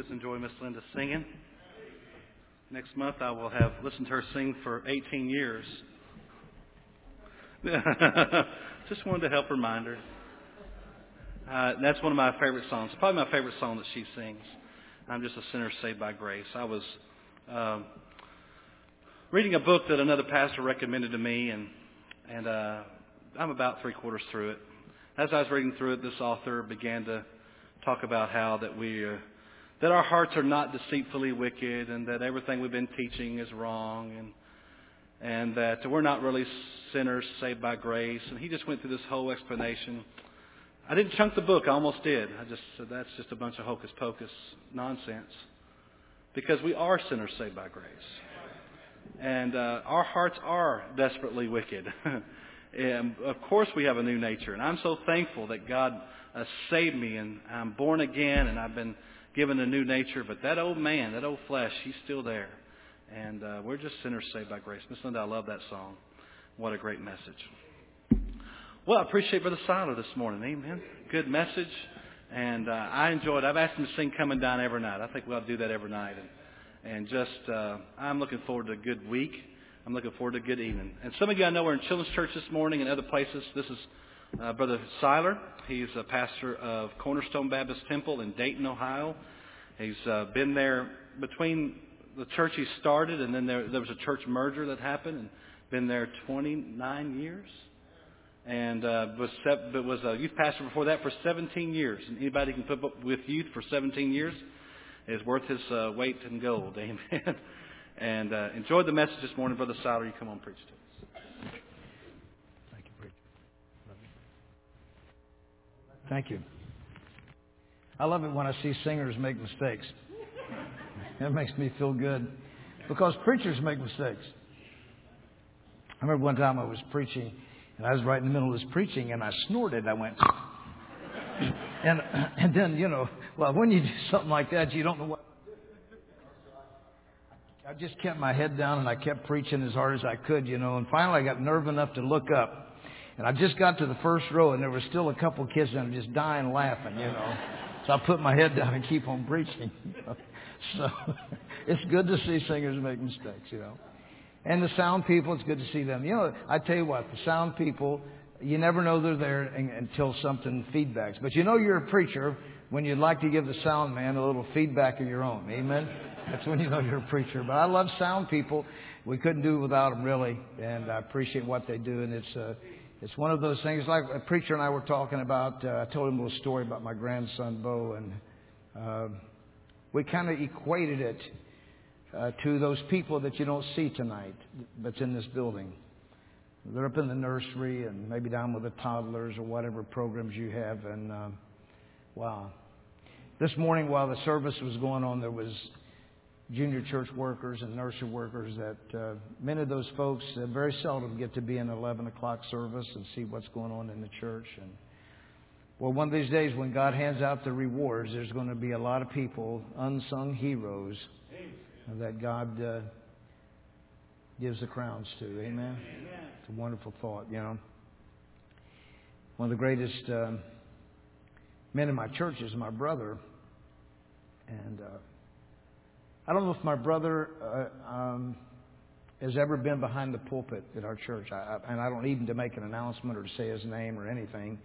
guys enjoy Miss Linda singing? Next month I will have listened to her sing for 18 years. Just wanted to help remind her. That's one of my favorite songs. Probably my favorite song that she sings. I'm just a sinner saved by grace. I was reading a book that another pastor recommended to me, and I'm about 3/4 through it. As I was reading through it, this author began to talk about how that our hearts are not deceitfully wicked, and that everything we've been teaching is wrong, and that we're not really sinners saved by grace. And he just went through this whole explanation. I didn't chunk the book. I almost did. I just said that's just a bunch of hocus pocus nonsense, because we are sinners saved by grace, and our hearts are desperately wicked. And of course we have a new nature, and I'm so thankful that God saved me, and I'm born again, and I've been given a new nature. But that old man, that old flesh, he's still there, and we're just sinners saved by grace. Miss Linda, I love that song. What a great message. Well, I appreciate Brother Siler this morning. Amen. Good message, and I enjoyed it. I've asked him to sing "Coming Down" every night. I think we ought to do that every night, and just I'm looking forward to a good week. I'm looking forward to a good evening. And some of you I know are in Children's Church this morning and other places. This is Brother Siler. He's a pastor of Cornerstone Baptist Temple in Dayton, Ohio. He's been there between the church he started, and then there was a church merger that happened, and been there 29 years. And was a youth pastor before that for 17 years. And anybody who can put up with youth for 17 years is worth his weight in gold. Amen. And enjoyed the message this morning. Brother Siler, you come on and preach to us. Thank you, preacher. Thank you. I love it when I see singers make mistakes. That makes me feel good, because preachers make mistakes. I remember one time I was preaching, and I was right in the middle of this preaching, and I snorted. I went, and then, when you do something like that, you don't know what. I just kept my head down, and I kept preaching as hard as I could, and finally I got nerve enough to look up. And I just got to the first row, and there were still a couple kids that were just dying laughing, So I put my head down and keep on preaching. So it's good to see singers make mistakes, And the sound people, it's good to see them. I tell you what, the sound people, you never know they're there until something feedbacks. But you're a preacher when you'd like to give the sound man a little feedback of your own. Amen? That's when you know you're a preacher. But I love sound people. We couldn't do it without them, really. And I appreciate what they do. And it's one of those things, like a preacher and I were talking about. I told him a little story about my grandson, Bo. And we kind of equated it to those people that you don't see tonight that's in this building. They're up in the nursery and maybe down with the toddlers or whatever programs you have. And wow. This morning while the service was going on, there was junior church workers and nursery workers that many of those folks very seldom get to be in 11 o'clock service and see what's going on in the church. And well, one of these days when God hands out the rewards, there's going to be a lot of people, unsung heroes, that God gives the crowns to. Amen? It's a wonderful thought, One of the greatest men in my church is my brother. And I don't know if my brother has ever been behind the pulpit at our church. And I don't need him to make an announcement or to say his name or anything.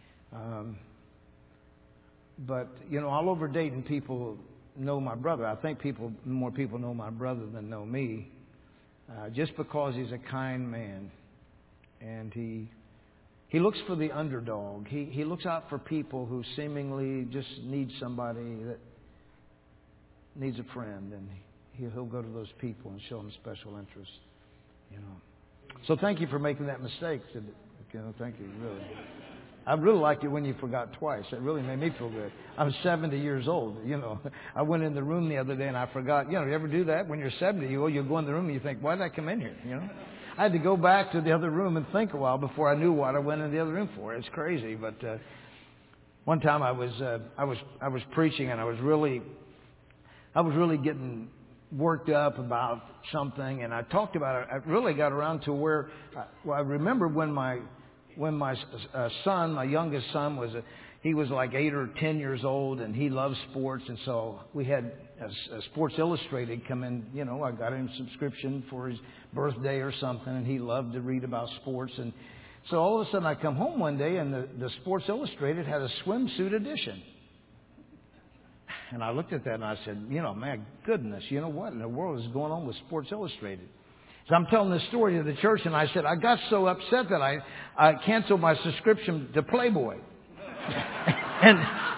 But, all over Dayton, people know my brother. I think more people know my brother than know me, just because he's a kind man, and he looks for the underdog. He looks out for people who seemingly just need somebody that needs a friend, and he'll go to those people and show them special interest. So thank you for making that mistake. Thank you, really. I really liked it when you forgot twice. It really made me feel good. I'm 70 years old. I went in the room the other day and I forgot. You ever do that? When you're 70, you go in the room and you think, why did I come in here? I had to go back to the other room and think a while before I knew what I went in the other room for. It's crazy. But one time I was preaching, and I was really getting worked up about something, and I talked about it. I really got around to where I remember when my son, my youngest son, he was like 8 or 10 years old, and he loved sports. And so we had a Sports Illustrated come in. You know, I got him a subscription for his birthday or something, and he loved to read about sports. And so all of a sudden I come home one day, and the Sports Illustrated had a swimsuit edition. And I looked at that and I said, you know, man, goodness, you know what in the world is going on with Sports Illustrated? So I'm telling this story to the church, and I said, I got so upset that I canceled my subscription to Playboy. and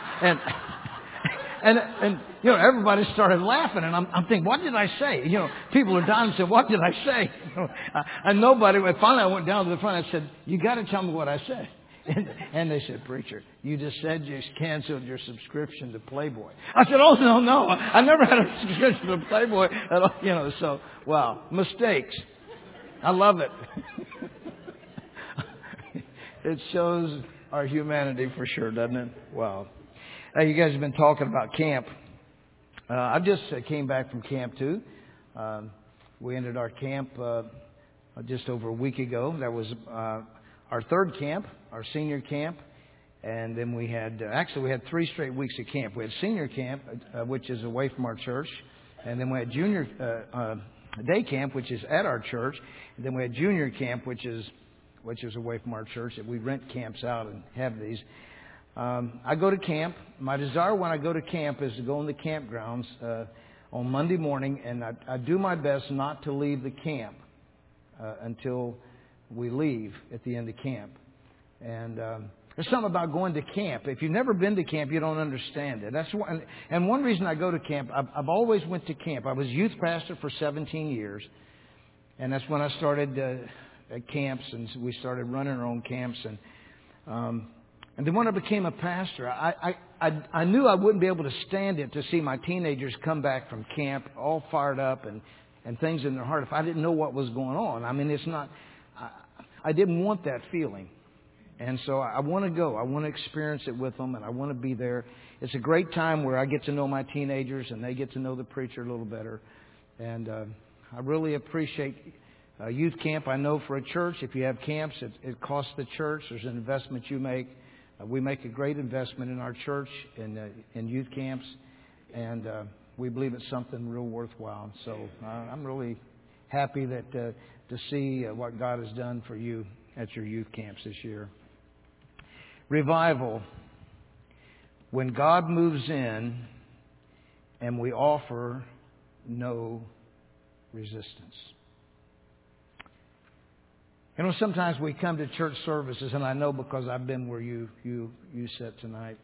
you know, everybody started laughing, and I'm thinking, what did I say? You know, people are dying and said, what did I say? You know, and nobody, finally I went down to the front, I said, you got to tell me what I said. And they said, preacher, you just said you canceled your subscription to Playboy. I said, oh, no. I never had a subscription to Playboy at all. You know, so, wow, mistakes. I love it. It shows our humanity for sure, doesn't it? Wow. Now, you guys have been talking about camp. I just came back from camp, too. We ended our camp just over a week ago. That was our third camp, our senior camp. And then we had 3 straight weeks of camp. We had senior camp, which is away from our church. And then we had junior day camp, which is at our church. And then we had junior camp, which is away from our church. That we rent camps out and have these. I go to camp. My desire when I go to camp is to go in the campgrounds on Monday morning, and I do my best not to leave the camp until we leave at the end of camp. And there's something about going to camp. If you've never been to camp, you don't understand it. And one reason I go to camp, I've always went to camp. I was youth pastor for 17 years, and that's when I started at camps, and we started running our own camps. And then when I became a pastor, I knew I wouldn't be able to stand it to see my teenagers come back from camp all fired up and things in their heart if I didn't know what was going on. I mean, it's not. I didn't want that feeling. And so I want to go. I want to experience it with them, and I want to be there. It's a great time where I get to know my teenagers, and they get to know the preacher a little better. And I really appreciate youth camp. I know for a church, if you have camps, it costs the church. There's an investment you make. We make a great investment in our church in youth camps, and we believe it's something real worthwhile. So I'm really happy that to see what God has done for you at your youth camps this year. Revival. When God moves in and we offer no resistance. You know, sometimes we come to church services, and I know because I've been where you sit tonight.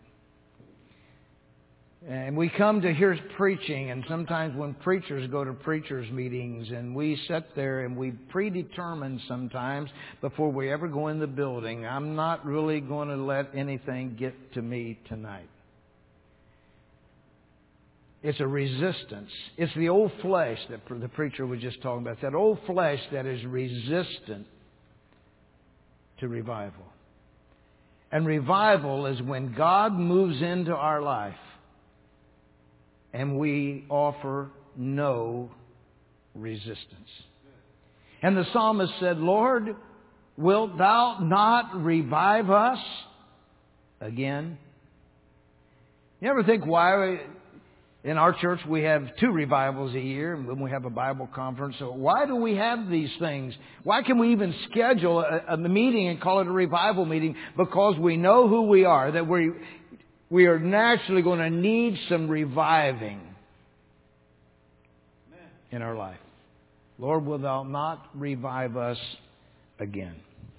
And we come to hear preaching, and sometimes when preachers go to preachers' meetings, and we sit there and we predetermine sometimes before we ever go in the building, I'm not really going to let anything get to me tonight. It's a resistance. It's the old flesh that the preacher was just talking about. It's that old flesh that is resistant to revival. And revival is when God moves into our life and we offer no resistance. And the psalmist said, Lord, wilt thou not revive us again? You ever think why in our church we have 2 revivals a year and when we have a Bible conference? So why do we have these things? Why can we even schedule a meeting and call it a revival meeting? Because we know who we are, that we are naturally going to need some reviving in our life. Lord, will thou not revive us again?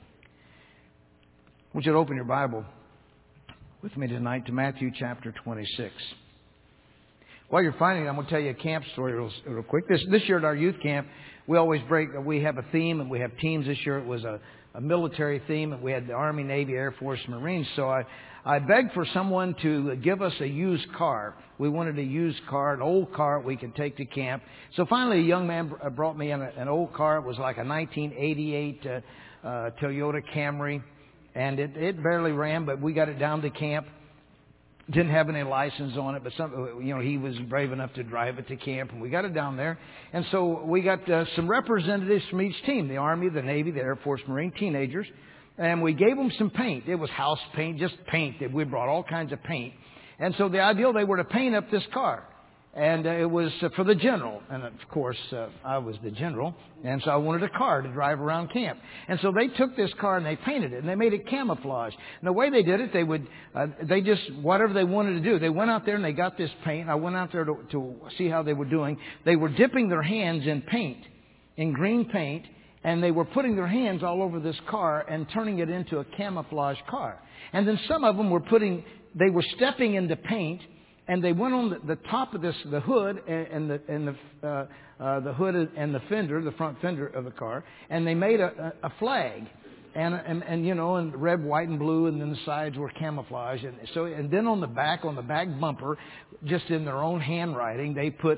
I want you to open your Bible with me tonight to Matthew chapter 26. While you're finding it, I'm going to tell you a camp story real quick. This year at our youth camp, we have a theme, and we have teams. This year it was a military theme, and we had the Army, Navy, Air Force, Marines. So I begged for someone to give us a used car. We wanted a used car, an old car we could take to camp. So finally a young man brought me an old car. It was like a 1988 Toyota Camry, and it barely ran, but we got it down to camp. Didn't have any license on it, but he was brave enough to drive it to camp, and we got it down there. And so we got some representatives from each team, the Army, the Navy, the Air Force, Marine, teenagers. And we gave them some paint. It was house paint, just paint. We brought all kinds of paint. And so the ideal, they were to paint up this car. And it was for the general. And of course, I was the general. And so I wanted a car to drive around camp. And so they took this car and they painted it. And they made it camouflage. And the way they did it, they just, whatever they wanted to do. They went out there and they got this paint. I went out there to see how they were doing. They were dipping their hands in paint, in green paint. And they were putting their hands all over this car and turning it into a camouflage car. And then some of them they were stepping into paint. And they went on the top of the hood and the hood and the fender, the front fender of the car, and they made a flag, and you know, in red, white, and blue, and then the sides were camouflage, and then on the back bumper, just in their own handwriting, they put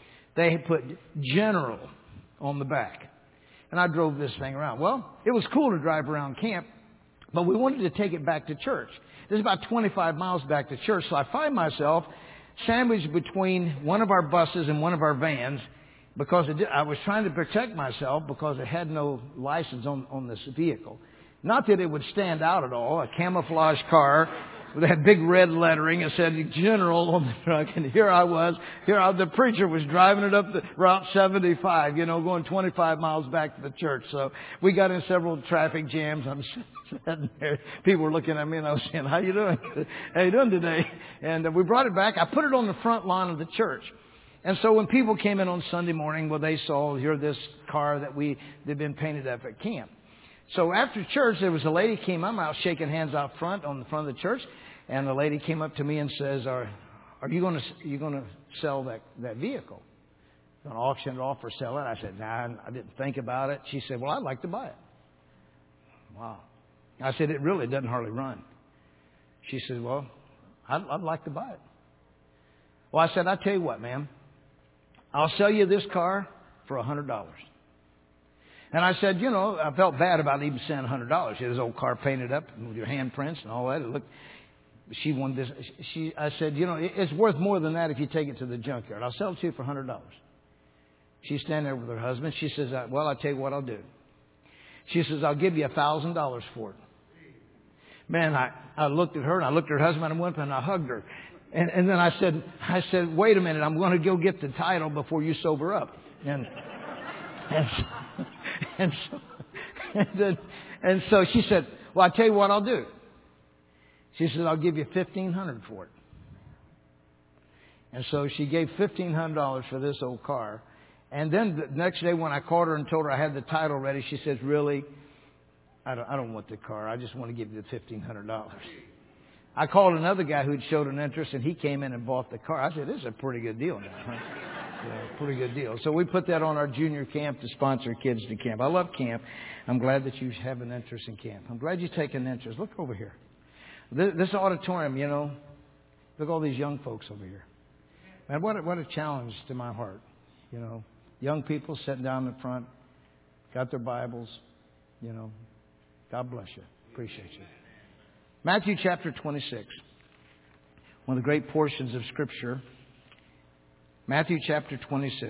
General on the back, and I drove this thing around. Well, it was cool to drive around camp, but we wanted to take it back to church. This is about 25 miles back to church, so I find myself sandwiched between one of our buses and one of our vans because I was trying to protect myself because it had no license on this vehicle. Not that it would stand out at all, a camouflage car with that big red lettering. It said General on the truck, and the preacher was driving it up the Route 75, you know, going 25 miles back to the church. So we got in several traffic jams. I'm sitting there. People were looking at me, and I was saying, "How you doing? How you doing today?" And we brought it back. I put it on the front lawn of the church. And so when people came in on Sunday morning, well, they saw here this car they'd been painted up at camp. So after church, there was a lady came up. I was shaking hands out front on the front of the church, and the lady came up to me and says, "Are you going to sell that vehicle? Going to auction it off or sell it?" I said, "Nah, I didn't think about it." She said, "Well, I'd like to buy it." Wow. I said, "It really doesn't hardly run." She said, "Well, I'd like to buy it." Well, I said, "I'll tell you what, ma'am. I'll sell you this car for $100. And I said, you know, I felt bad about even saying $100. This old car painted up with your handprints and all that. It looked. She wanted this. I said, you know, it's worth more than that if you take it to the junkyard. I'll sell it to you for $100. She's standing there with her husband. She says, "Well, I'll tell you what I'll do." She says, "I'll give you $1,000 for it." Man, I looked at her and I looked at her husband and went and I hugged her. And then I said, "Wait a minute, I'm going to go get the title before you sober up." And so she said, "Well, I'll tell you what I'll do." She said, "I'll give you $1,500 for it." And so she gave $1,500 for this old car. And then the next day when I called her and told her I had the title ready, she says, "Really? I don't want the car. I just want to give you the $1,500. I called another guy who'd showed an interest, and he came in and bought the car. I said, "This is a pretty good deal now, huh?" Yeah, pretty good deal. So we put that on our junior camp to sponsor kids to camp. I love camp. I'm glad that you have an interest in camp. I'm glad you take an interest. Look over here. This auditorium, you know, look at all these young folks over here. Man, what a challenge to my heart. You know, young people sitting down in front, got their Bibles, you know. God bless you. Appreciate you. Matthew chapter 26. One of the great portions of Scripture. Matthew chapter 26.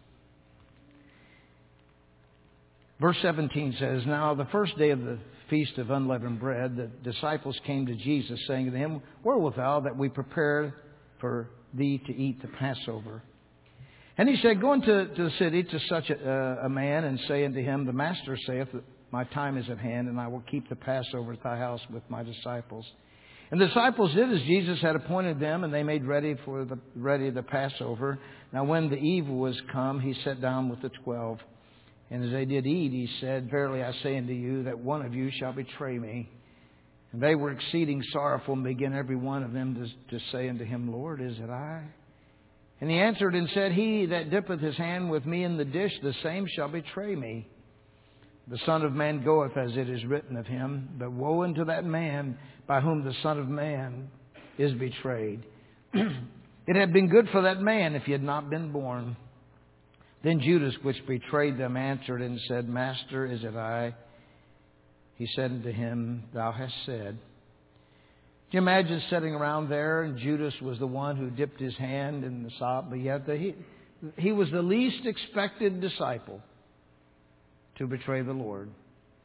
Verse 17 says, "Now the first day of the feast of unleavened bread, the disciples came to Jesus, saying to him, Where wilt thou that we prepare for thee to eat the Passover? And he said, Go into the city to such a man, and say unto him, The Master saith, My time is at hand, and I will keep the Passover at thy house with my disciples. And the disciples did as Jesus had appointed them, and they made ready the Passover. Now when the eve was come, he sat down with the 12. And as they did eat, he said, Verily I say unto you, that one of you shall betray me. And they were exceeding sorrowful, and began every one of them to say unto him, Lord, is it I? And he answered and said, He that dippeth his hand with me in the dish, the same shall betray me. The Son of Man goeth as it is written of him, but woe unto that man by whom the Son of Man is betrayed. It had been good for that man if he had not been born. Then Judas, which betrayed them, answered and said, Master, is it I? He said unto him, Thou hast said. Can you imagine sitting around there, and Judas was the one who dipped his hand in the sop, but yet he was the least expected disciple to betray the Lord.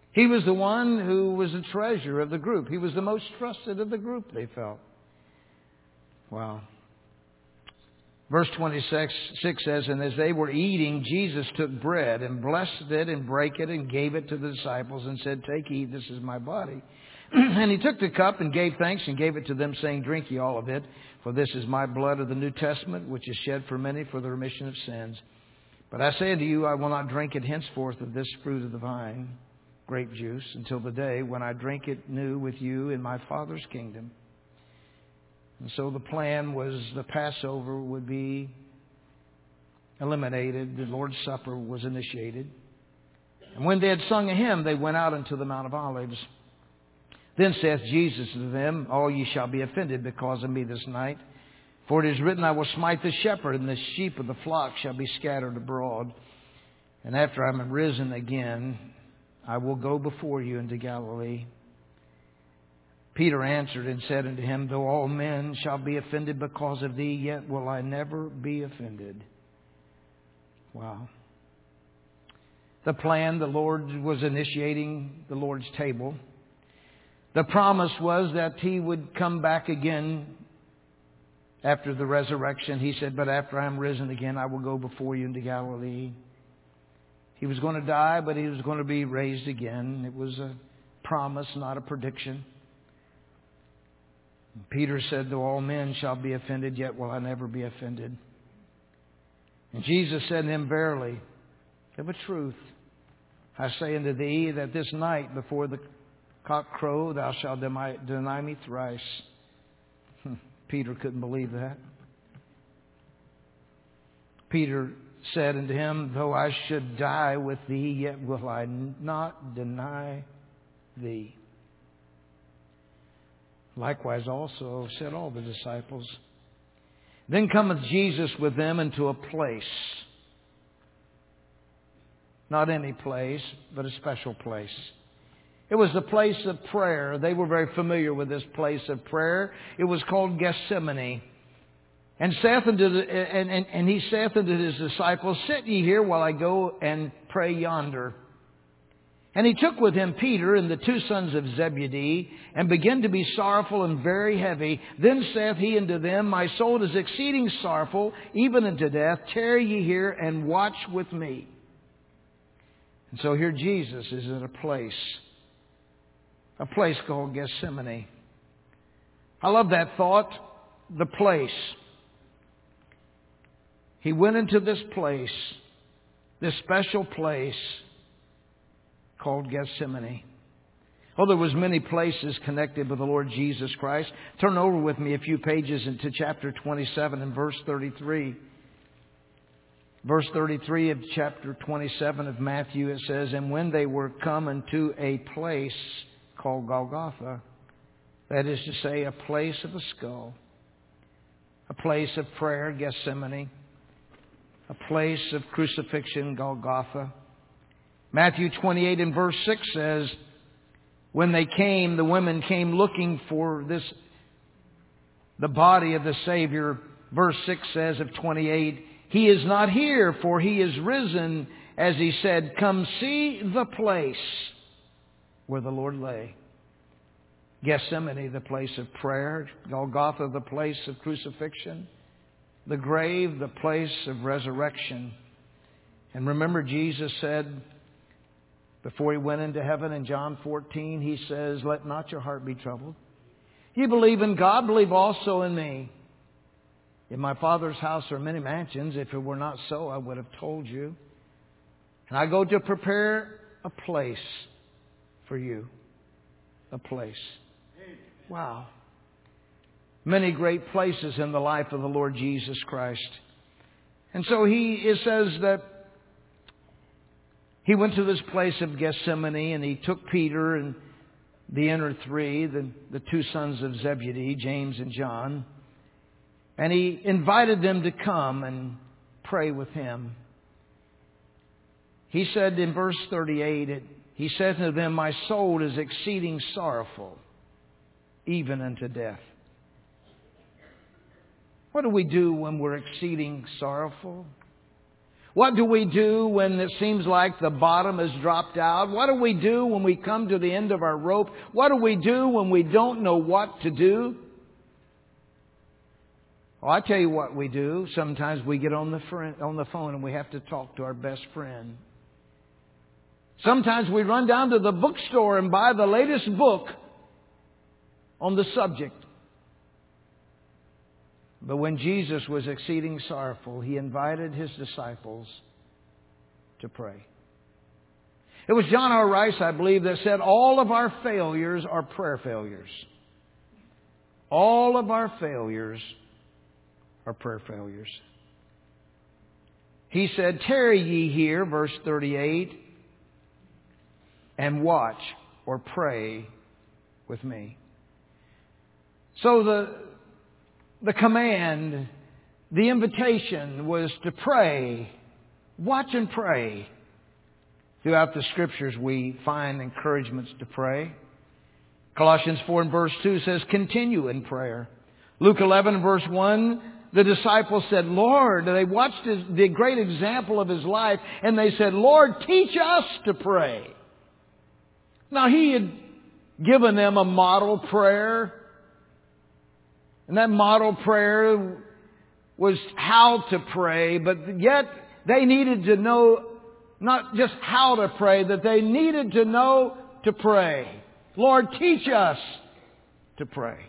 He was the one who was the treasurer of the group. He was the most trusted of the group, they felt. Wow. Verse 26 says, and as they were eating, Jesus took bread and blessed it and brake it and gave it to the disciples and said, take, eat, this is my body. And he took the cup and gave thanks and gave it to them, saying, drink ye all of it, for this is my blood of the New Testament, which is shed for many for the remission of sins. But I say unto you, I will not drink it henceforth of this fruit of the vine, grape juice, until the day when I drink it new with you in my Father's kingdom. And so the plan was the Passover would be eliminated. The Lord's Supper was initiated. And when they had sung a hymn, they went out into the Mount of Olives. Then saith Jesus to them, all ye shall be offended because of me this night. For it is written, I will smite the shepherd, and the sheep of the flock shall be scattered abroad. And after I am risen again, I will go before you into Galilee. Peter answered and said unto him, though all men shall be offended because of thee, yet will I never be offended. Wow. The plan, the Lord was initiating the Lord's table. The promise was that He would come back again after the resurrection. He said, but after I am risen again, I will go before you into Galilee. He was going to die, but He was going to be raised again. It was a promise, not a prediction. Peter said, though all men shall be offended, yet will I never be offended. And Jesus said to him, verily, of a truth, I say unto thee that this night before the cock crow, thou shalt deny me thrice. Peter couldn't believe that. Peter said unto him, though I should die with thee, yet will I not deny thee. Likewise also said all the disciples. Then cometh Jesus with them into a place. Not any place, but a special place. It was the place of prayer. They were very familiar with this place of prayer. It was called Gethsemane. And he saith unto his disciples, sit ye here while I go and pray yonder. And he took with him Peter and the two sons of Zebedee, and began to be sorrowful and very heavy. Then saith he unto them, my soul is exceeding sorrowful, even unto death. Tarry ye here and watch with me. And so here Jesus is at a place called Gethsemane. I love that thought, the place. He went into this place, this special place called Gethsemane. Oh, there was many places connected with the Lord Jesus Christ. Turn over with me a few pages into chapter 27 and verse 33. Verse 33 of chapter 27 of Matthew, it says, and when they were come into a place called Golgotha, that is to say, a place of a skull, a place of prayer, Gethsemane, a place of crucifixion, Golgotha. Matthew 28 and verse 6 says, when they came, the women came looking for the body of the Savior. Verse 6 says of 28, he is not here, for he is risen, as he said, come see the place where the Lord lay. Gethsemane, the place of prayer. Golgotha, the place of crucifixion. The grave, the place of resurrection. And remember, Jesus said, before He went into heaven in John 14, He says, let not your heart be troubled. You believe in God, believe also in me. In my Father's house are many mansions. If it were not so, I would have told you. And I go to prepare a place for you. A place. Wow. Many great places in the life of the Lord Jesus Christ. And so it says that He went to this place of Gethsemane, and He took Peter and the inner three, the two sons of Zebedee, James and John, and He invited them to come and pray with Him. He said in verse 38, He said to them, my soul is exceeding sorrowful, even unto death. What do we do when we're exceeding sorrowful? What do we do when it seems like the bottom has dropped out? What do we do when we come to the end of our rope? What do we do when we don't know what to do? Well, I tell you what we do. Sometimes we get on the phone and we have to talk to our best friend. Sometimes we run down to the bookstore and buy the latest book on the subject. But when Jesus was exceeding sorrowful, He invited His disciples to pray. It was John R. Rice, I believe, that said, all of our failures are prayer failures. All of our failures are prayer failures. He said, tarry ye here, verse 38, and watch or pray with me. So the command, the invitation was to pray, watch and pray. Throughout the Scriptures we find encouragements to pray. Colossians 4 and verse 2 says, continue in prayer. Luke 11 and verse 1, the disciples said, Lord, they watched the great example of His life, and they said, Lord, teach us to pray. Now, He had given them a model prayer. And that model prayer was how to pray, but yet they needed to know not just how to pray, that they needed to know to pray. Lord, teach us to pray.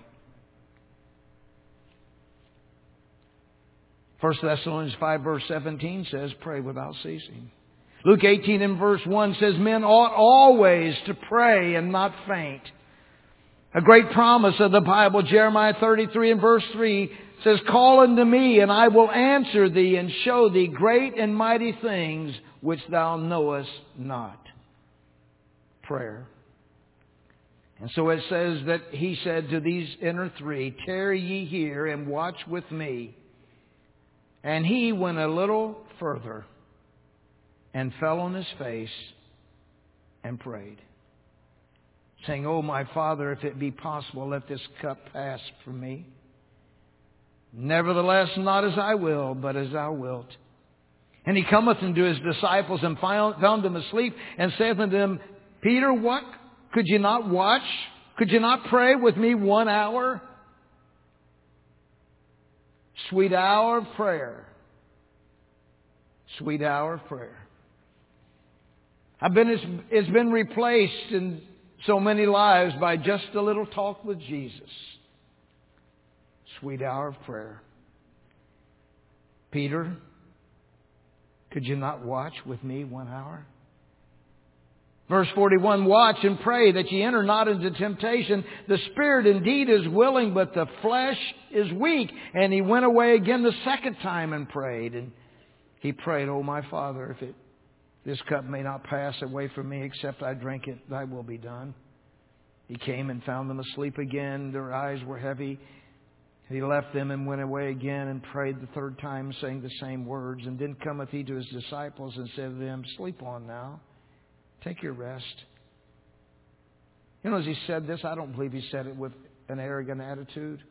1 Thessalonians 5 verse 17 says, pray without ceasing. Luke 18 and verse 1 says, men ought always to pray and not faint. A great promise of the Bible, Jeremiah 33 and verse 3 says, call unto me and I will answer thee and show thee great and mighty things which thou knowest not. Prayer. And so it says that He said to these inner three, tarry ye here and watch with me. And he went a little further and fell on his face and prayed, saying, O my Father, if it be possible, let this cup pass from me. Nevertheless, not as I will, but as thou wilt. And he cometh unto his disciples and found them asleep, and saith unto them, Peter, what? Could you not watch? Could you not pray with me 1 hour? Sweet hour of prayer. Sweet hour of prayer. It's been replaced in so many lives by just a little talk with Jesus. Sweet hour of prayer. Peter, could you not watch with me 1 hour? Verse 41, watch and pray that ye enter not into temptation. The spirit indeed is willing, but the flesh is weak. And he went away again the second time and prayed. And he prayed, O my Father, if this cup may not pass away from me except I drink it, thy will be done. He came and found them asleep again. Their eyes were heavy. He left them and went away again and prayed the third time, saying the same words. And then cometh he to his disciples and said to them, sleep on now. Take your rest. You know, as he said this, I don't believe he said it with an arrogant attitude.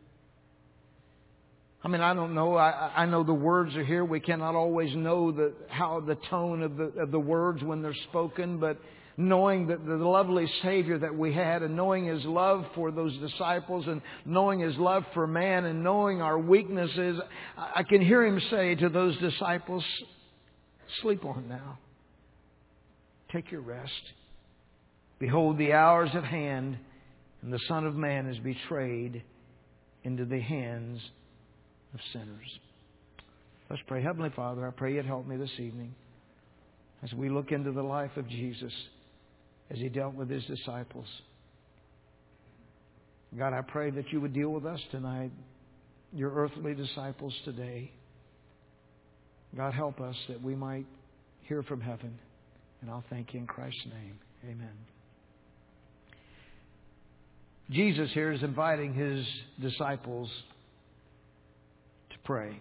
I mean, I don't know. I know the words are here. We cannot always know how the tone of the words when they're spoken, but knowing that the lovely Savior that we had, and knowing His love for those disciples, and knowing His love for man, and knowing our weaknesses, I can hear Him say to those disciples, sleep on now. Take your rest. Behold, the hour is at hand, and the Son of Man is betrayed into the hands of sinners. Let's pray. Heavenly Father, I pray You'd help me this evening as we look into the life of Jesus as He dealt with His disciples. God, I pray that You would deal with us tonight, Your earthly disciples today. God, help us that we might hear from heaven. And I'll thank You in Christ's name. Amen. Jesus here is inviting His disciples to pray.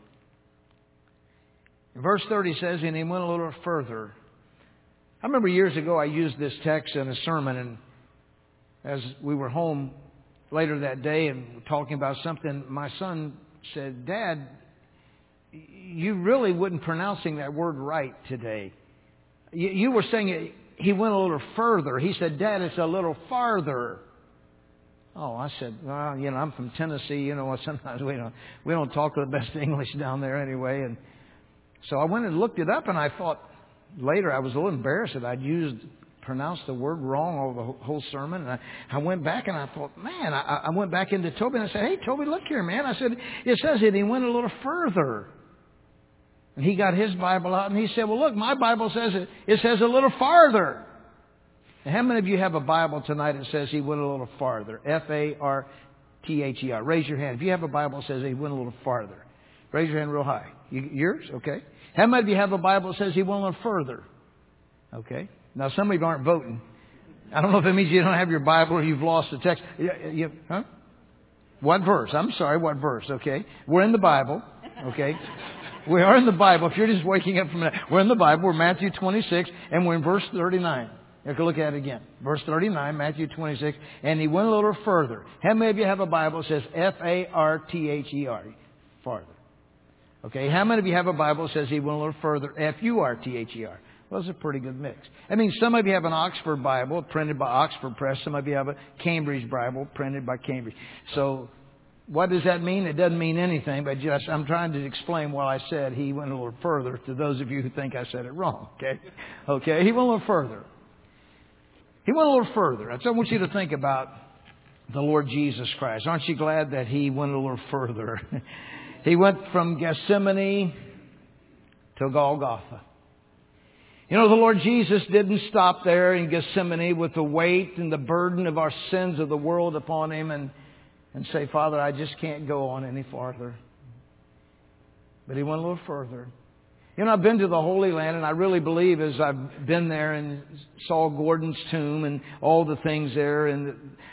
In verse 30 says, and He went a little further. I remember years ago I used this text in a sermon, and as we were home later that day and talking about something, my son said, Dad, you really wasn't pronouncing that word right today. You were saying he went a little further. He said, Dad, it's a little farther. Oh, I said, well, I'm from Tennessee. Sometimes we don't talk the best English down there anyway. And so I went and looked it up, and I thought later I was a little embarrassed that I'd pronounced the word wrong all the whole sermon. And I went back and I thought, man, I went back into Toby and I said, hey, Toby, look here, man. I said, it says it. He went a little further. And he got his Bible out and he said, well, look, my Bible says it says a little farther. And how many of you have a Bible tonight that says he went a little farther? F-A-R-T-H-E-R. Raise your hand. If you have a Bible that says he went a little farther. Raise your hand real high. Yours? Okay. How many of you have a Bible that says he went a little further? Okay. Now, some of you aren't voting. I don't know if it means you don't have your Bible or you've lost the text. Huh? What verse? I'm sorry, what verse? Okay. We're in the Bible. Okay. We are in the Bible. If you're just waking up from that, we're in the Bible. We're Matthew 26, and we're in verse 39. You can look at it again. Verse 39, Matthew 26. And he went a little further. How many of you have a Bible that says F-A-R-T-H-E-R? Farther. Okay. How many of you have a Bible that says he went a little further? F-U-R-T-H-E-R. Well, it's a pretty good mix. I mean, some of you have an Oxford Bible printed by Oxford Press. Some of you have a Cambridge Bible printed by Cambridge. So what does that mean? It doesn't mean anything, but just I'm trying to explain why I said he went a little further to those of you who think I said it wrong. Okay? Okay? He went a little further. He went a little further. I want you to think about the Lord Jesus Christ. Aren't you glad that he went a little further? He went from Gethsemane to Golgotha. The Lord Jesus didn't stop there in Gethsemane with the weight and the burden of our sins of the world upon him and say, Father, I just can't go on any farther. But he went a little further. I've been to the Holy Land, and I really believe as I've been there and saw Gordon's tomb and all the things there and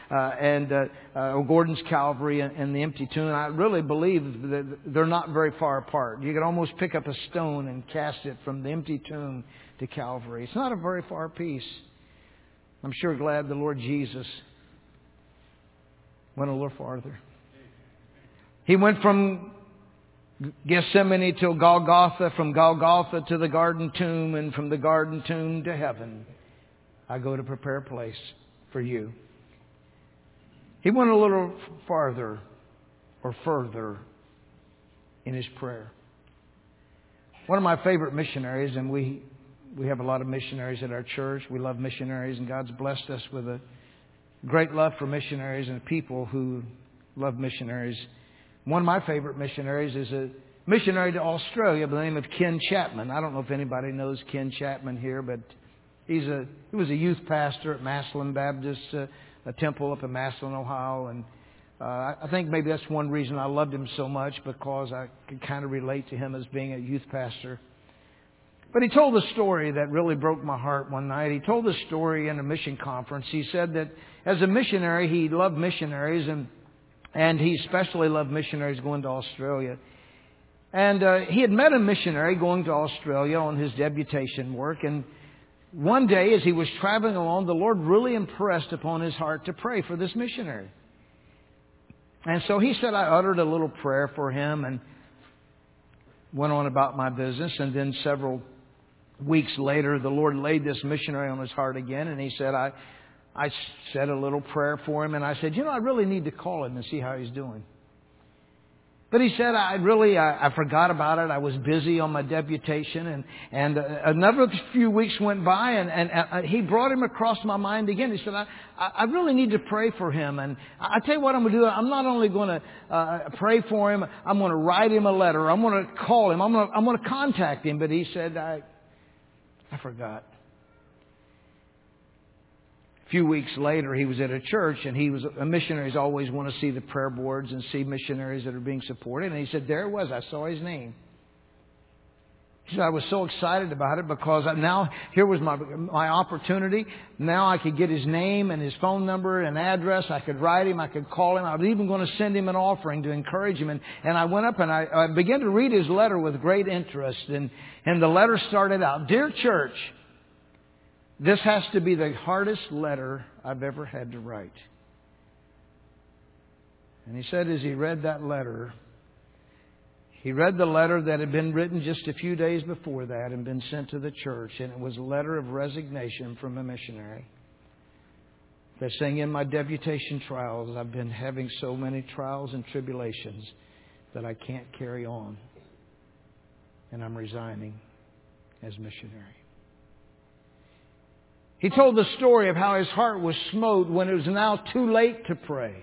Gordon's Calvary and the empty tomb, I really believe that they're not very far apart. You could almost pick up a stone and cast it from the empty tomb to Calvary. It's not a very far piece. I'm sure glad the Lord Jesus went a little farther. He went from Gethsemane to Golgotha, from Golgotha to the garden tomb, and from the garden tomb to heaven. I go to prepare a place for you. He went a little farther or further in his prayer. One of my favorite missionaries, and we have a lot of missionaries at our church. We love missionaries, and God's blessed us with a great love for missionaries and people who love missionaries. One of my favorite missionaries is a missionary to Australia by the name of Ken Chapman. I don't know if anybody knows Ken Chapman here, but he was a youth pastor at Massillon Baptist, a temple up in Massillon, Ohio. And I think maybe that's one reason I loved him so much, because I could kind of relate to him as being a youth pastor. But he told a story that really broke my heart one night. He told a story in a mission conference. He said that as a missionary, he loved missionaries, and he especially loved missionaries going to Australia. And he had met a missionary going to Australia on his deputation work. And one day as he was traveling along, the Lord really impressed upon his heart to pray for this missionary. And so he said, I uttered a little prayer for him and went on about my business. And then several weeks later, the Lord laid this missionary on his heart again. And he said, I said a little prayer for him. And I said, I really need to call him and see how he's doing. But he said, I forgot about it. I was busy on my deputation. And another few weeks went by, and he brought him across my mind again. He said, I really need to pray for him. And I tell you what I'm going to do. I'm not only going to pray for him, I'm going to write him a letter. I'm going to call him. I'm going to contact him. But he said, I forgot. A few weeks later, he was at a church, and missionaries always want to see the prayer boards and see missionaries that are being supported. And he said, there it was. I saw his name. He said, I was so excited about it because now here was my opportunity. Now I could get his name and his phone number and address. I could write him. I could call him. I was even going to send him an offering to encourage him. And I went up and I began to read his letter with great interest. And the letter started out, Dear Church, this has to be the hardest letter I've ever had to write. And he said as he read that letter, He read the letter that had been written just a few days before that and been sent to the church, and it was a letter of resignation from a missionary. They're saying, in my deputation trials, I've been having so many trials and tribulations that I can't carry on, and I'm resigning as missionary. He told the story of how his heart was smote when it was now too late to pray.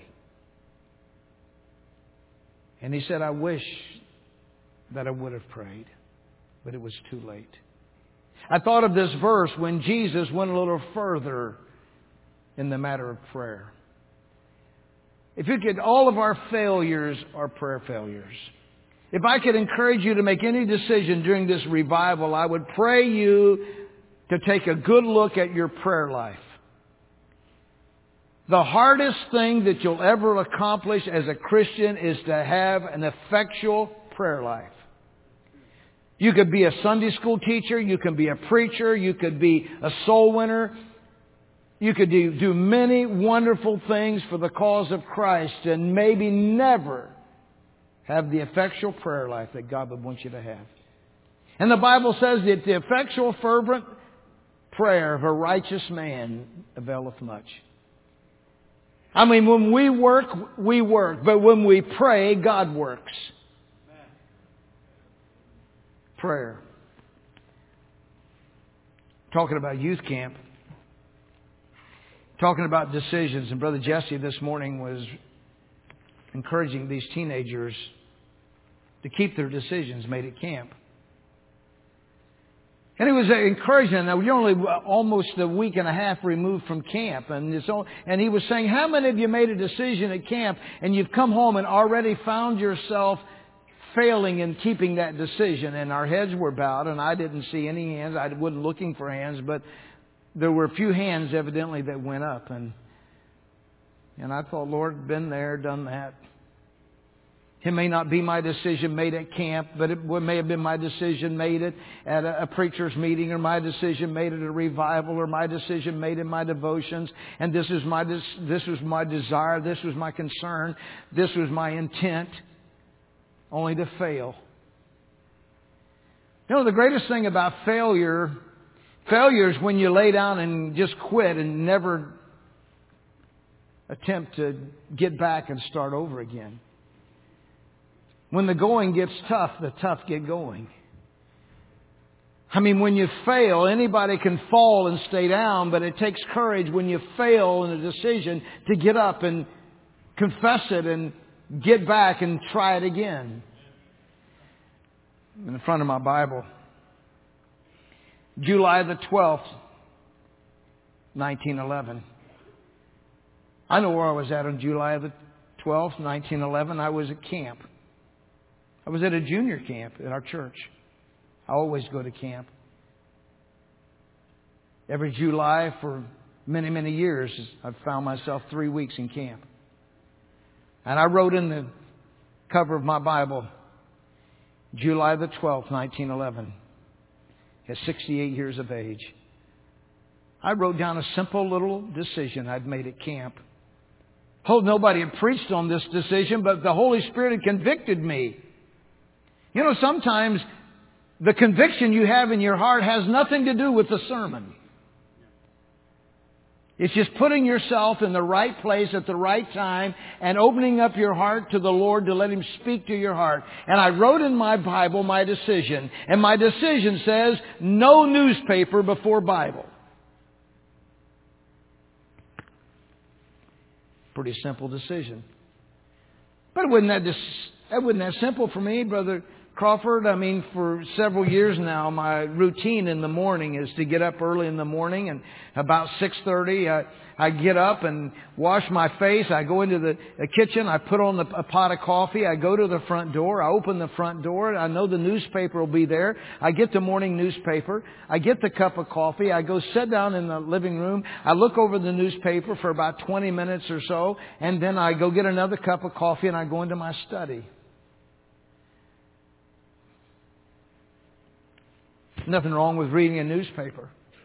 And he said, I wish that I would have prayed, but it was too late. I thought of this verse when Jesus went a little further in the matter of prayer. If you could, all of our failures are prayer failures. If I could encourage you to make any decision during this revival, I would pray you to take a good look at your prayer life. The hardest thing that you'll ever accomplish as a Christian is to have an effectual prayer life. You could be a Sunday school teacher, you can be a preacher, you could be a soul winner. You could do many wonderful things for the cause of Christ and maybe never have the effectual prayer life that God would want you to have. And the Bible says that the effectual fervent prayer of a righteous man availeth much. I mean, when we work, we work. But when we pray, God works. Prayer. Talking about youth camp. Talking about decisions. And Brother Jesse this morning was encouraging these teenagers to keep their decisions made at camp. And he was encouraging. Now, you're only almost a week and a half removed from camp. And he was saying, how many of you made a decision at camp and you've come home and already found yourself failing in keeping that decision? And our heads were bowed, and I didn't see any hands. I wasn't looking for hands, but there were a few hands evidently that went up. And I thought, Lord, been there, done that. It may not be my decision made at camp, but it may have been my decision made at a preacher's meeting, or my decision made at a revival, or my decision made in my devotions. And this was my desire, this was my concern, this was my intent, only to fail. You know, the greatest thing about failure is when you lay down and just quit and never attempt to get back and start over again. When the going gets tough, the tough get going. I mean, when you fail, anybody can fall and stay down, but it takes courage when you fail in a decision to get up and confess it and get back and try it again. In the front of my Bible, July the 12th, 1911. I know where I was at on July the 12th, 1911. I was at camp. I was at a junior camp at our church. I always go to camp. Every July for many, many years, I've found myself 3 weeks in camp. And I wrote in the cover of my Bible, July the 12th, 1911, at 68 years of age. I wrote down a simple little decision I'd made at camp. Oh, nobody had preached on this decision, but the Holy Spirit had convicted me. You know, sometimes the conviction you have in your heart has nothing to do with the sermon. It's just putting yourself in the right place at the right time and opening up your heart to the Lord to let Him speak to your heart. And I wrote in my Bible my decision. And my decision says, no newspaper before Bible. Pretty simple decision. But it wasn't that simple for me, Brother Crawford. I mean, for several years now, my routine in the morning is to get up early in the morning, and about 6:30, I get up and wash my face. I go into the kitchen. I put on a pot of coffee. I go to the front door. I open the front door. I know the newspaper will be there. I get the morning newspaper. I get the cup of coffee. I go sit down in the living room. I look over the newspaper for about 20 minutes or so, and then I go get another cup of coffee and I go into my study. Nothing wrong with reading a newspaper.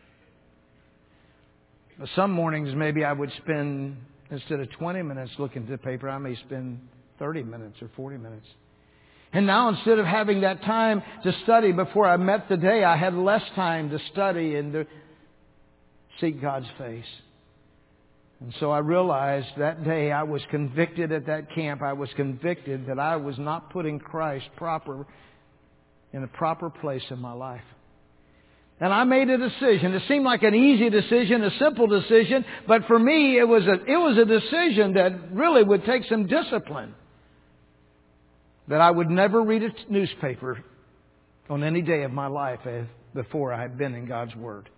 But some mornings maybe I would spend, instead of 20 minutes looking at the paper, I may spend 30 minutes or 40 minutes. And now instead of having that time to study before I met today, I had less time to study and to seek God's face. And so I realized that day I was convicted at that camp. I was convicted that I was not putting Christ in a proper place in my life. And I made a decision. It seemed like an easy decision, a simple decision, but for me it was a decision that really would take some discipline. That I would never read a newspaper on any day of my life before I had been in God's Word.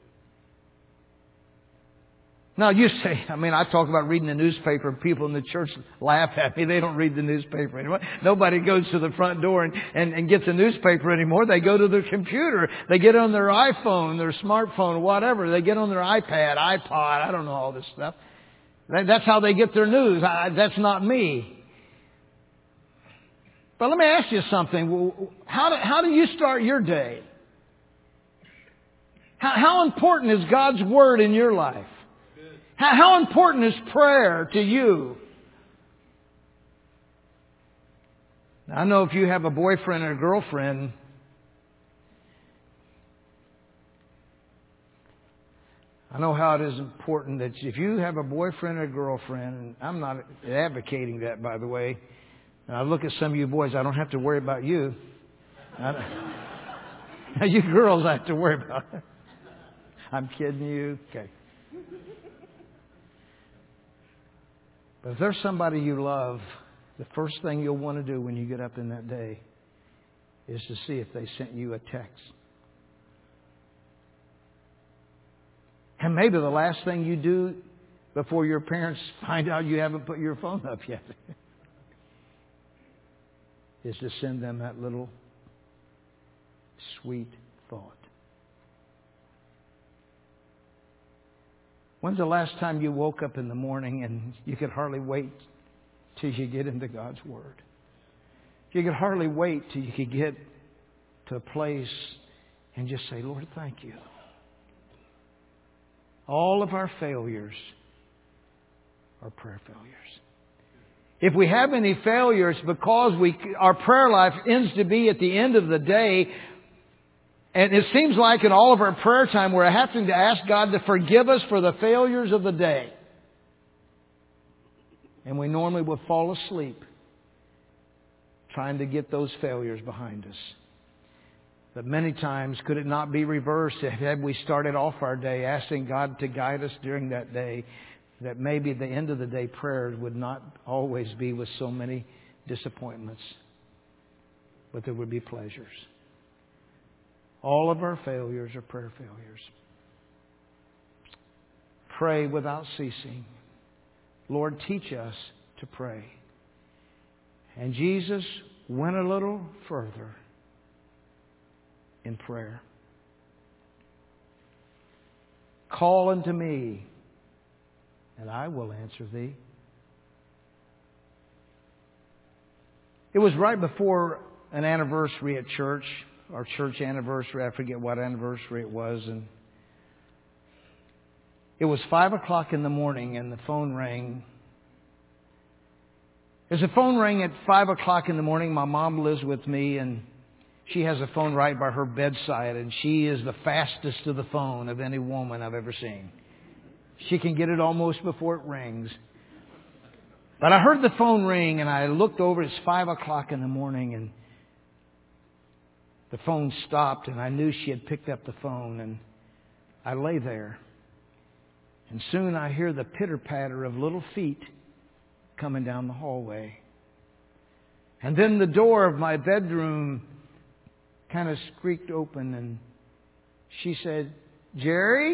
Now you say, I talk about reading the newspaper. People in the church laugh at me. They don't read the newspaper anymore. Nobody goes to the front door and gets a newspaper anymore. They go to their computer. They get on their iPhone, their smartphone, whatever. They get on their iPad, iPod. I don't know all this stuff. That's how they get their news. That's not me. But let me ask you something. How do you start your day? How important is God's Word in your life? How important is prayer to you? I know if you have a boyfriend or a girlfriend, I know how it is important that if you have a boyfriend or a girlfriend, and I'm not advocating that, by the way. And I look at some of you boys, I don't have to worry about you. You girls I have to worry about. I'm kidding you. Okay. But if there's somebody you love, the first thing you'll want to do when you get up in that day is to see if they sent you a text. And maybe the last thing you do before your parents find out you haven't put your phone up yet is to send them that little sweet thought. When's the last time you woke up in the morning and you could hardly wait till you get into God's Word? You could hardly wait till you could get to a place and just say, Lord, thank you. All of our failures are prayer failures. If we have any failures because our prayer life ends to be at the end of the day, and it seems like in all of our prayer time we're having to ask God to forgive us for the failures of the day. And we normally will fall asleep trying to get those failures behind us. But many times, could it not be reversed? Had we started off our day asking God to guide us during that day, that maybe at the end of the day prayers would not always be with so many disappointments, but there would be pleasures. All of our failures are prayer failures. Pray without ceasing. Lord, teach us to pray. And Jesus went a little further in prayer. Call unto me, and I will answer thee. It was right before an anniversary at church, our church anniversary. I forget what anniversary it was. And it was 5 o'clock in the morning and the phone rang. As the phone rang at 5 o'clock in the morning, my mom lives with me and she has a phone right by her bedside, and she is the fastest to the phone of any woman I've ever seen. She can get it almost before it rings. But I heard the phone ring and I looked over. It's 5 o'clock in the morning and the phone stopped, and I knew she had picked up the phone, and I lay there. And soon I hear the pitter-patter of little feet coming down the hallway. And then the door of my bedroom kind of squeaked open, and she said, Jerry?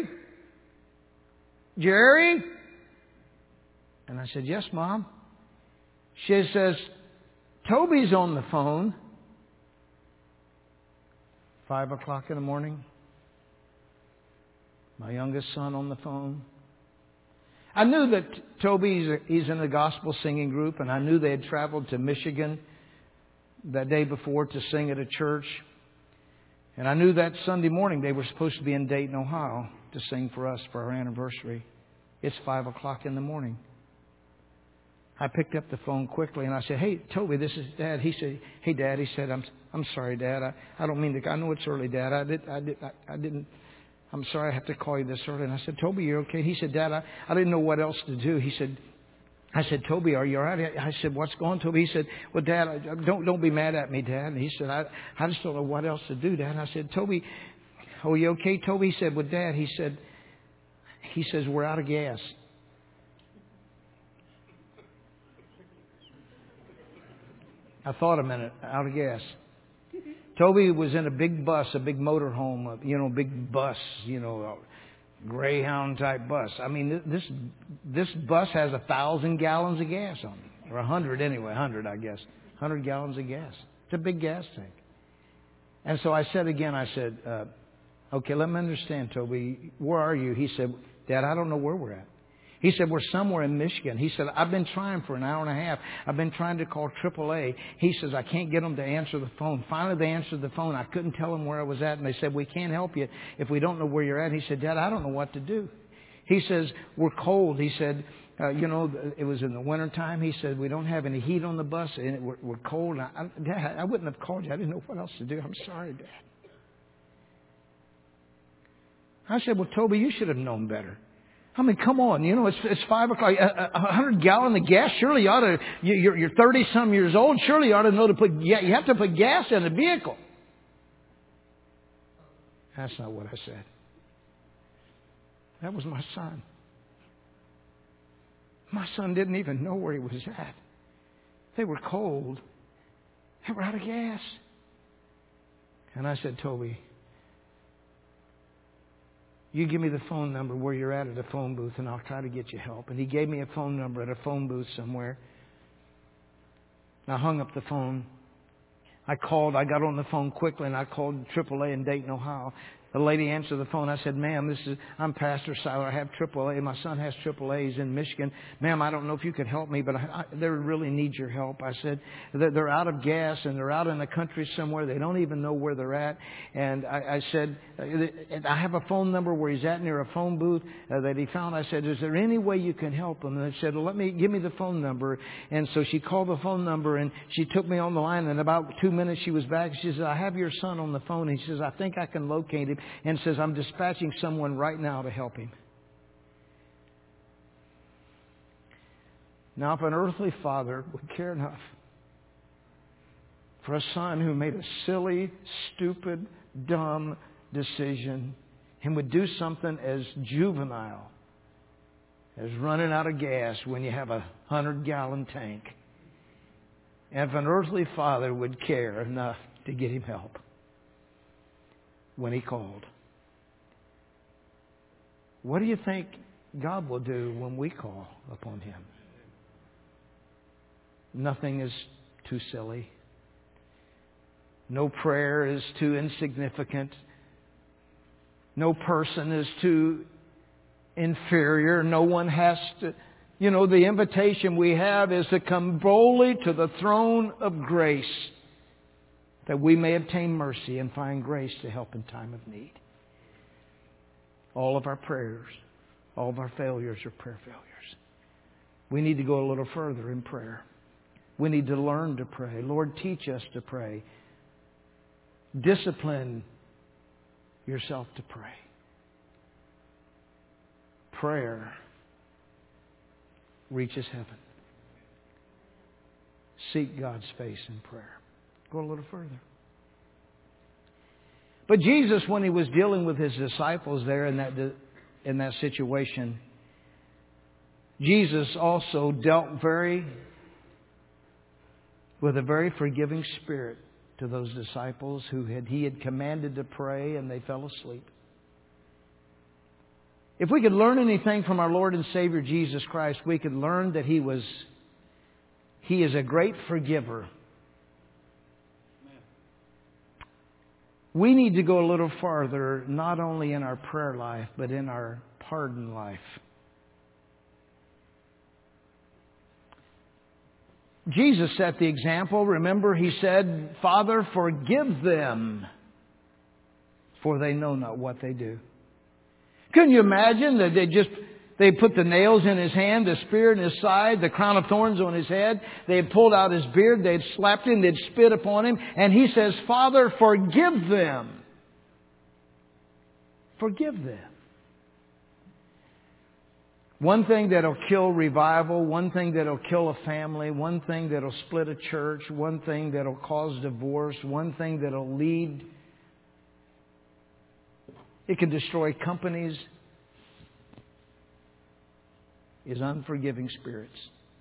Jerry? And I said, yes, Mom. She says, Toby's on the phone. 5 o'clock in the morning. My youngest son on the phone. I knew that Toby, he's in the gospel singing group, and I knew they had traveled to Michigan that day before to sing at a church. And I knew that Sunday morning they were supposed to be in Dayton, Ohio to sing for us for our anniversary. It's 5 o'clock in the morning. I picked up the phone quickly and I said, "Hey, Toby, this is Dad." He said, "Hey, Dad." He said, "I'm sorry, Dad. I don't mean to. I know it's early, Dad. I didn't. I'm sorry I have to call you this early." And I said, "Toby, you're okay?" He said, "Dad, I didn't know what else to do." I said, "Toby, are you all right?" I said, "What's going on, Toby?" He said, "Well, Dad, don't be mad at me, Dad." And he said, I just don't know what else to do, Dad." And I said, "Toby, are you okay, Toby?" He said, "Well, Dad," he says, "we're out of gas." I thought a minute, out of gas. Toby was in a big bus, a big motorhome, big bus, Greyhound type bus. I mean, this bus has 1,000 gallons of gas on it, or 100 anyway, 100 I guess, 100 gallons of gas. It's a big gas tank. And so I said again, "Okay, let me understand, Toby. Where are you?" He said, "Dad, I don't know where we're at." He said, "We're somewhere in Michigan." He said, "I've been trying for an hour and a half. I've been trying to call AAA." He says, "I can't get them to answer the phone." Finally, they answered the phone. I couldn't tell them where I was at. And they said, "We can't help you if we don't know where you're at." He said, "Dad, I don't know what to do." He says, "We're cold." He said, it was in the wintertime. He said, "We don't have any heat on the bus and we're cold." Dad, I wouldn't have called you. I didn't know what else to do. "I'm sorry, Dad." I said, "Well, Toby, you should have known better. I mean, come on, it's 5 o'clock. 100 gallons of gas. Surely you ought to. You're 30-some years old. Surely you ought to know you have to put gas in a vehicle." That's not what I said. That was my son. My son didn't even know where he was at. They were cold. They were out of gas. And I said, "Toby, you give me the phone number where you're at a phone booth and I'll try to get you help." And he gave me a phone number at a phone booth somewhere. And I hung up the phone. I got on the phone quickly and I called AAA in Dayton, Ohio. The lady answered the phone. I said, "Ma'am, I'm Pastor Siler. I have AAA. My son has AAA. He's in Michigan. Ma'am, I don't know if you could help me, but they really need your help." I said, "They're out of gas and they're out in the country somewhere. They don't even know where they're at." And I said, "I have a phone number where he's at near a phone booth that he found." I said, "Is there any way you can help him?" And they said, "Well, give me the phone number." And so she called the phone number and she took me on the line. And in about 2 minutes she was back. She says, "I have your son on the phone." And she says, "I think I can locate him." And says, "I'm dispatching someone right now to help him." Now, if an earthly father would care enough for a son who made a silly, stupid, dumb decision and would do something as juvenile as running out of gas when you have a 100-gallon tank, and if an earthly father would care enough to get him help when he called, what do you think God will do when we call upon Him? Nothing is too silly. No prayer is too insignificant. No person is too inferior. No one has to. The invitation we have is to come boldly to the throne of grace that we may obtain mercy and find grace to help in time of need. All of our prayers, all of our failures are prayer failures. We need to go a little further in prayer. We need to learn to pray. Lord, teach us to pray. Discipline yourself to pray. Prayer reaches heaven. Seek God's face in prayer. Go a little further. But Jesus, when He was dealing with His disciples there in that situation, Jesus also dealt with a very forgiving spirit to those disciples He had commanded to pray and they fell asleep. If we could learn anything from our Lord and Savior Jesus Christ, we could learn that He is a great forgiver. We need to go a little farther, not only in our prayer life, but in our pardon life. Jesus set the example. Remember, He said, "Father, forgive them, for they know not what they do." Couldn't you imagine that They put the nails in his hand, the spear in his side, the crown of thorns on his head. They had pulled out his beard. They had slapped him. They had spit upon him. And he says, Father, forgive them. Forgive them. One thing that'll kill revival, one thing that'll kill a family, one thing that'll split a church, one thing that'll cause divorce, one thing that'll lead. It can destroy companies. Is unforgiving spirits.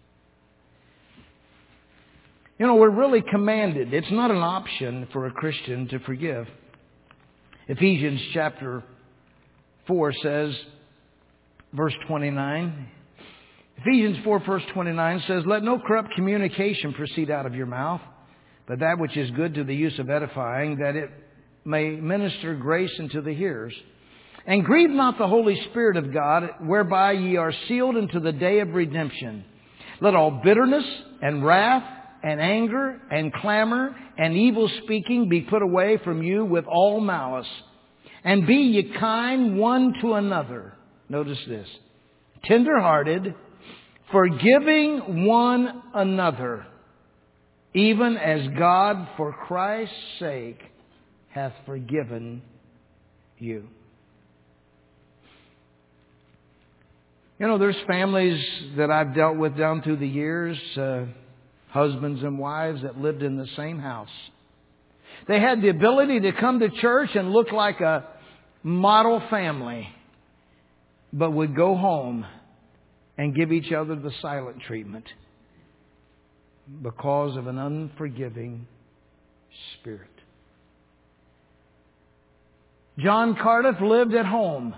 You know, we're really commanded. It's not an option for a Christian to forgive. Ephesians chapter 4 says, verse 29, Ephesians 4 verse 29 says, Let no corrupt communication proceed out of your mouth, but that which is good to the use of edifying, that it may minister grace unto the hearers. And grieve not the Holy Spirit of God, whereby ye are sealed unto the day of redemption. Let all bitterness and wrath and anger and clamor and evil speaking be put away from you with all malice. And be ye kind one to another. Notice this. Tender-hearted, forgiving one another, even as God for Christ's sake hath forgiven you. You know, there's families that I've dealt with down through the years, husbands and wives that lived in the same house. They had the ability to come to church and look like a model family, but would go home and give each other the silent treatment because of an unforgiving spirit. John Cardiff lived at home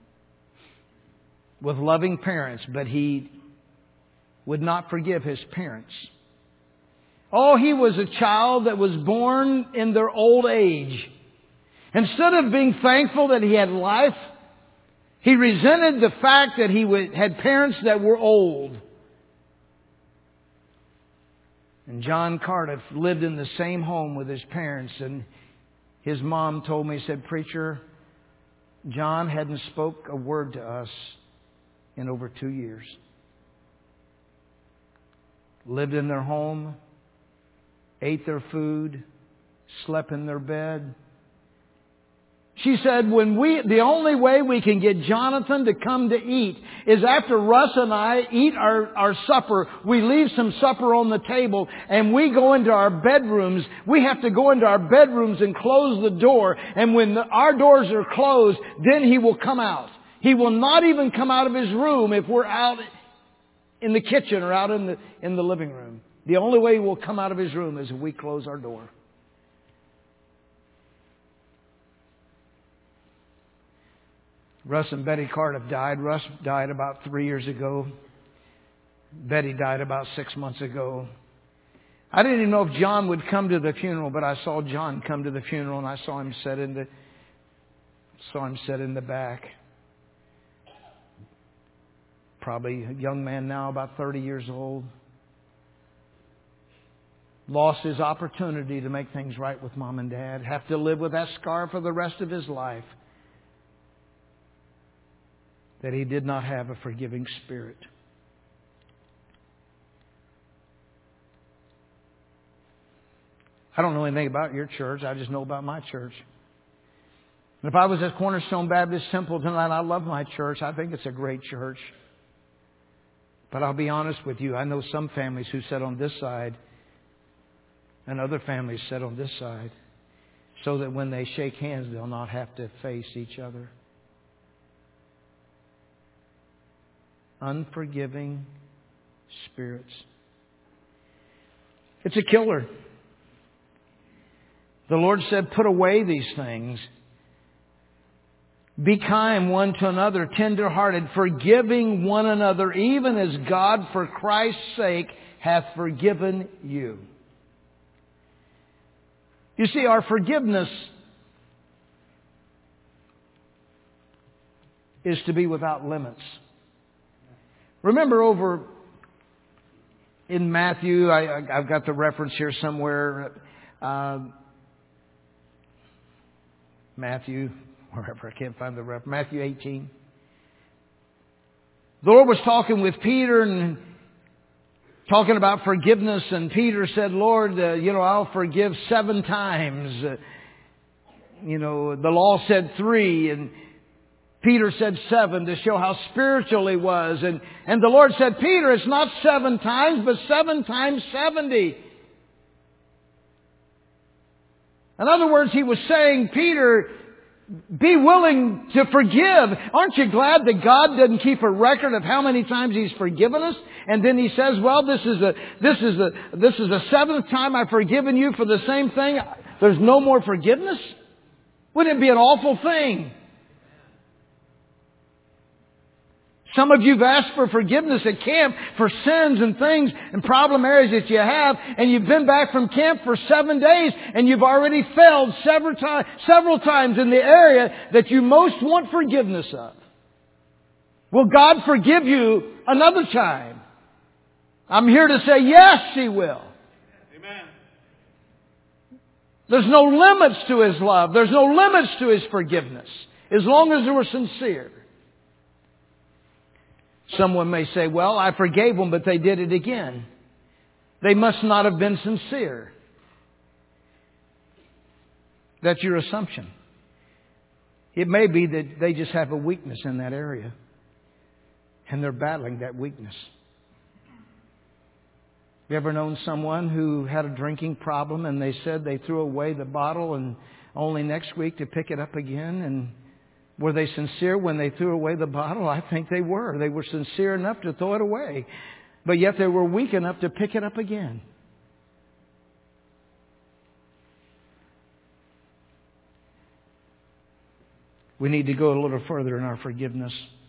with loving parents, but he would not forgive his parents. Oh, he was a child that was born in their old age. Instead of being thankful that he had life, he resented the fact that he had parents that were old. And John Cardiff lived in the same home with his parents, and his mom told me, said, Preacher, John hadn't spoke a word to us in over 2 years. Lived in their home, ate their food, slept in their bed. She said, the only way we can get Jonathan to come to eat is after Russ and I eat our supper, we leave some supper on the table and we go into our bedrooms. We have to go into our bedrooms and close the door. And when our doors are closed, then he will come out. He will not even come out of his room if we're out in the kitchen or out in the living room. The only way he will come out of his room is if we close our door. Russ and Betty Cardiff died. Russ died about 3 years ago. Betty died about 6 months ago. I didn't even know if John would come to the funeral, but I saw John come to the funeral, and I saw him sit in the back. Probably a young man now, about 30 years old. Lost his opportunity to make things right with Mom and Dad. Have to live with that scar for the rest of his life. That he did not have a forgiving spirit. I don't know anything about your church. I just know about my church. And if I was at Cornerstone Baptist Temple tonight, I love my church. I think it's a great church. But I'll be honest with you. I know some families who sit on this side and other families sit on this side so that when they shake hands, they'll not have to face each other. Unforgiving spirits. It's a killer. The Lord said, put away these things. Be kind one to another, tender-hearted, forgiving one another, even as God for Christ's sake hath forgiven you. You see, our forgiveness is to be without limits. Remember over in Matthew, I've got the reference here somewhere, Matthew, wherever, I can't find the reference, Matthew 18. The Lord was talking with Peter and talking about forgiveness, and Peter said, Lord, I'll forgive 7 times. The law said 3, and Peter said 7 to show how spiritual he was. And the Lord said, Peter, it's not 7 times, but 7 times 70. In other words, he was saying, Peter, be willing to forgive. Aren't you glad that God doesn't keep a record of how many times He's forgiven us? And then He says, well, this is the 7th time I've forgiven you for the same thing. There's no more forgiveness? Wouldn't it be an awful thing? Some of you have asked for forgiveness at camp for sins and things and problem areas that you have, and you've been back from camp for 7 days, and you've already failed several times in the area that you most want forgiveness of. Will God forgive you another time? I'm here to say yes, He will. Amen. There's no limits to His love. There's no limits to His forgiveness, as long as we're sincere. Someone may say, well, I forgave them, but they did it again. They must not have been sincere. That's your assumption. It may be that they just have a weakness in that area, and they're battling that weakness. You ever known someone who had a drinking problem, and they said they threw away the bottle and only next week to pick it up again? And were they sincere when they threw away the bottle? I think they were. They were sincere enough to throw it away. But yet they were weak enough to pick it up again. We need to go a little further in our forgiveness.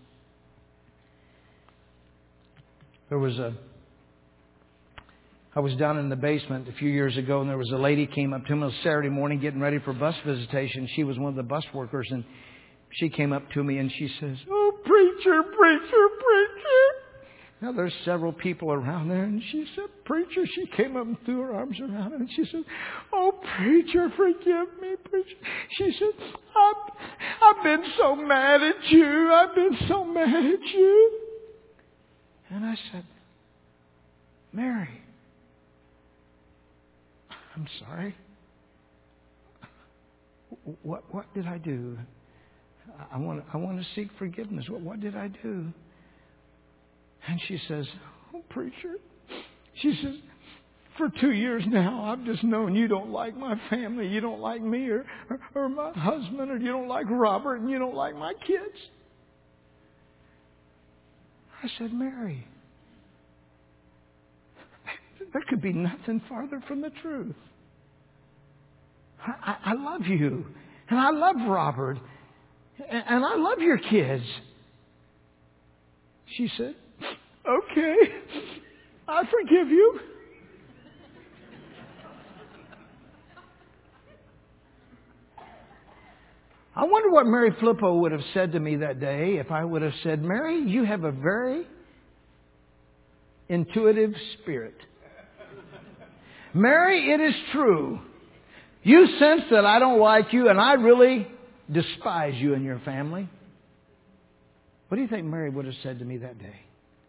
I was down in the basement a few years ago, and there was a lady came up to me on Saturday morning getting ready for bus visitation. She was one of the bus workers, and she came up to me and she says, oh, preacher, preacher, preacher. Now, there's several people around there, and she said, preacher. She came up and threw her arms around him, and she said, oh, preacher, forgive me, preacher. She said, I've been so mad at you. I've been so mad at you. And I said, Mary, I'm sorry. What did I do? I want to seek forgiveness. What did I do? And she says, oh, preacher. She says, for 2 years now, I've just known you don't like my family. You don't like me or my husband, or you don't like Robert, and you don't like my kids. I said, Mary, there could be nothing farther from the truth. I love you, and I love Robert, and I love your kids. She said, okay, I forgive you. I wonder what Mary Flippo would have said to me that day if I would have said, Mary, you have a very intuitive spirit. Mary, it is true. You sense that I don't like you, and I really despise you and your family. What do you think Mary would have said to me that day?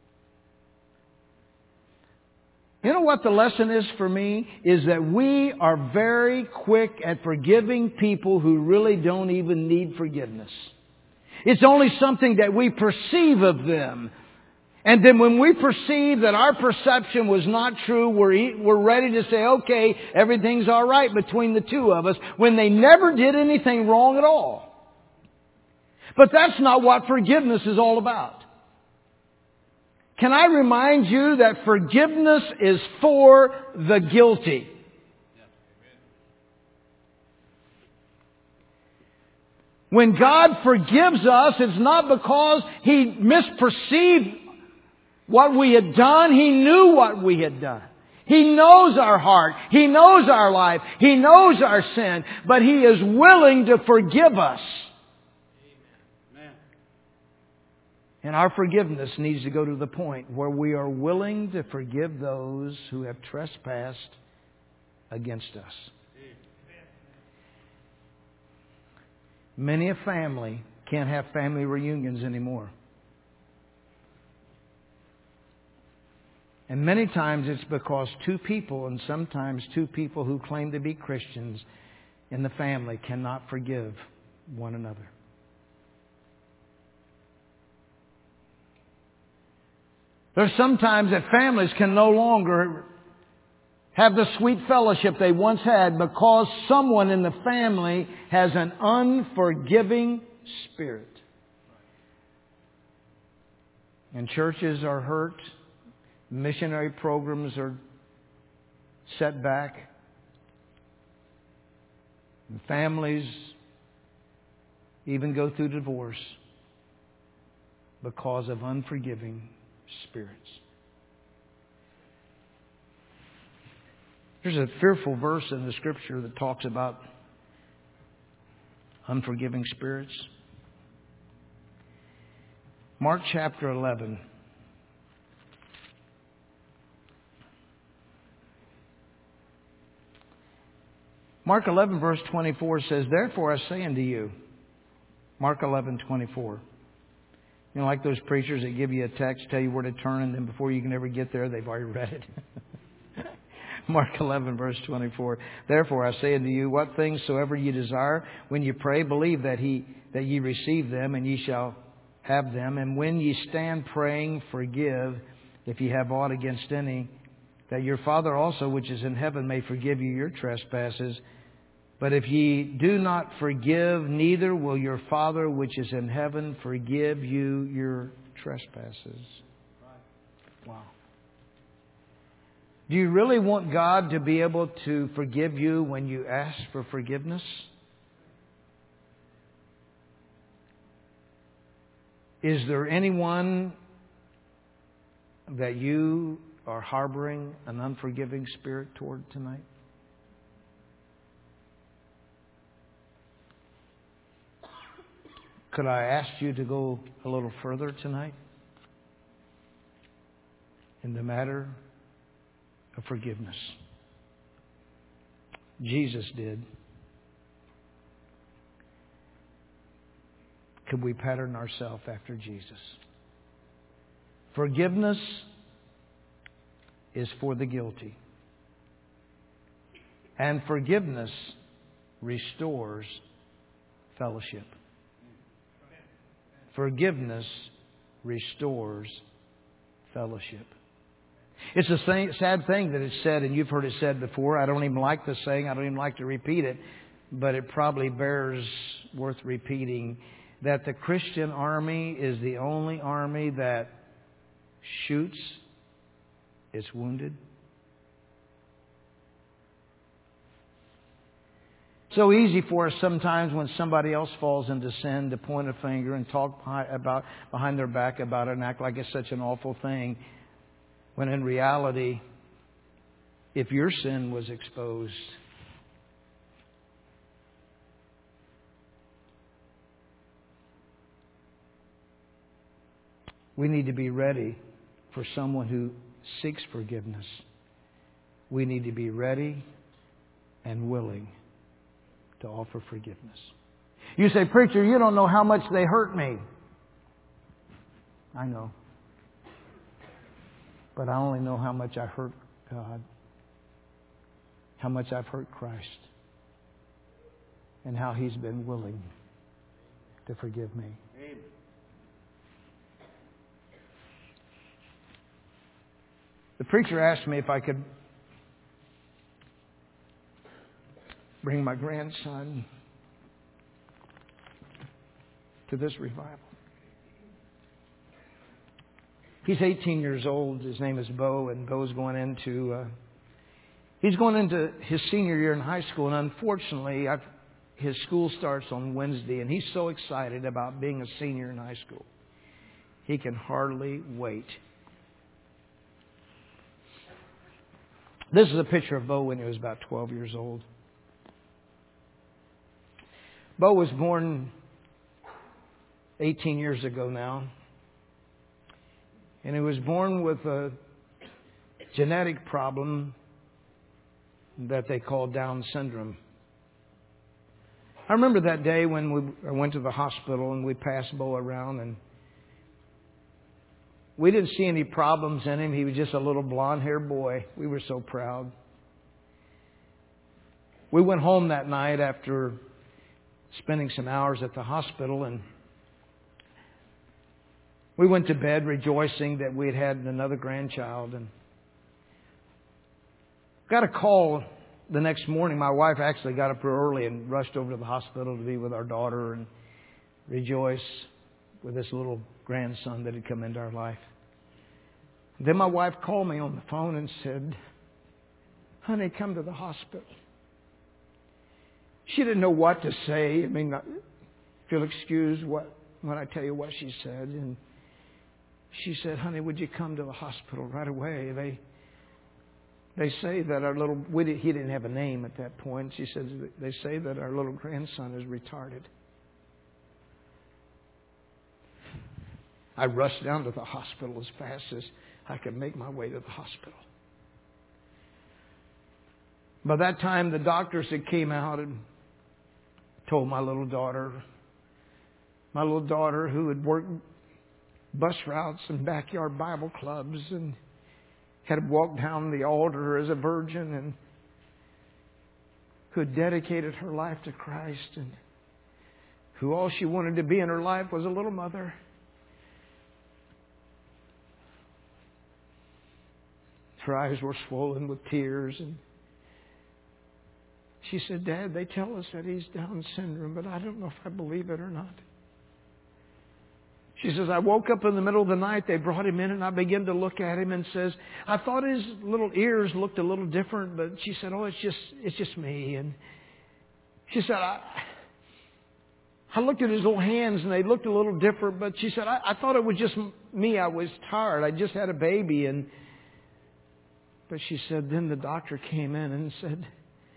You know what the lesson is for me? Is that we are very quick at forgiving people who really don't even need forgiveness. It's only something that we perceive of them. And then when we perceive that our perception was not true, we're ready to say, okay, everything's all right between the two of us, when they never did anything wrong at all. But that's not what forgiveness is all about. Can I remind you that forgiveness is for the guilty? When God forgives us, it's not because He misperceived what we had done. He knew what we had done. He knows our heart. He knows our life. He knows our sin. But He is willing to forgive us. Amen. And our forgiveness needs to go to the point where we are willing to forgive those who have trespassed against us. Many a family can't have family reunions anymore And many times it's because two people, and sometimes two people who claim to be Christians in the family, cannot forgive one another. There's sometimes that families can no longer have the sweet fellowship they once had because someone in the family has an unforgiving spirit. And churches are hurt. Missionary programs are set back. And families even go through divorce because of unforgiving spirits. There's a fearful verse in the Scripture that talks about unforgiving spirits. Mark chapter 11. Mark 11 verse 24 says, "Therefore I say unto you," Mark 11:24. You know, like those preachers that give you a text, tell you where to turn, and then before you can ever get there, they've already read it. Mark 11 verse 24. "Therefore I say unto you, what things soever ye desire, when ye pray, believe that ye receive them, and ye shall have them. And when ye stand praying, forgive, if ye have aught against any, that your Father also which is in heaven may forgive you your trespasses. But if ye do not forgive, neither will your Father which is in heaven forgive you your trespasses." Wow. Do you really want God to be able to forgive you when you ask for forgiveness? Is there anyone that you are harboring an unforgiving spirit toward tonight? Could I ask you to go a little further tonight in the matter of forgiveness? Jesus did. Could we pattern ourselves after Jesus? Forgiveness is for the guilty. And forgiveness restores fellowship. Forgiveness restores fellowship. It's a sad thing that it's said, and you've heard it said before. I don't even like the saying. I don't even like to repeat it. But it probably bears worth repeating, that the Christian army is the only army that shoots its wounded. So easy for us sometimes when somebody else falls into sin to point a finger and talk behind their back about it and act like it's such an awful thing. When in reality, if your sin was exposed, we need to be ready for someone who seeks forgiveness. We need to be ready and willing to offer forgiveness. You say, "Preacher, you don't know how much they hurt me." I know. But I only know how much I hurt God, how much I've hurt Christ, and how He's been willing to forgive me. Amen. The preacher asked me if I could bring my grandson to this revival. He's 18 years old. His name is Bo, and Bo's going into his senior year in high school. And unfortunately, his school starts on Wednesday, and he's so excited about being a senior in high school. He can hardly wait. This is a picture of Bo when he was about 12 years old. Bo was born 18 years ago now. And he was born with a genetic problem that they call Down syndrome. I remember that day when I went to the hospital and we passed Bo around, and we didn't see any problems in him. He was just a little blonde-haired boy. We were so proud. We went home that night after spending some hours at the hospital, and we went to bed rejoicing that we had had another grandchild. And got a call the next morning. My wife actually got up real early and rushed over to the hospital to be with our daughter and rejoice with this little grandson that had come into our life. Then my wife called me on the phone and said, "Honey, come to the hospital." She didn't know what to say. I mean, if you'll excuse when I tell you what she said. And she said, "Honey, would you come to the hospital right away? They say that our little..." He didn't have a name at that point. She said, "They say that our little grandson is retarded." I rushed down to the hospital as fast as I could make my way to the hospital. By that time, the doctors had came out and told my little daughter who had worked bus routes and backyard Bible clubs and had walked down the altar as a virgin and who had dedicated her life to Christ and who all she wanted to be in her life was a little mother. Her eyes were swollen with tears, and she said, "Dad, they tell us that he's Down syndrome, but I don't know if I believe it or not." She says, "I woke up in the middle of the night, they brought him in, and I began to look at him and says, I thought his little ears looked a little different, but," she said, "Oh, it's just me." And she said, I looked at his little hands and they looked a little different, but she said, I thought it was just me. I was tired. I just had a baby. But she said, then the doctor came in and said,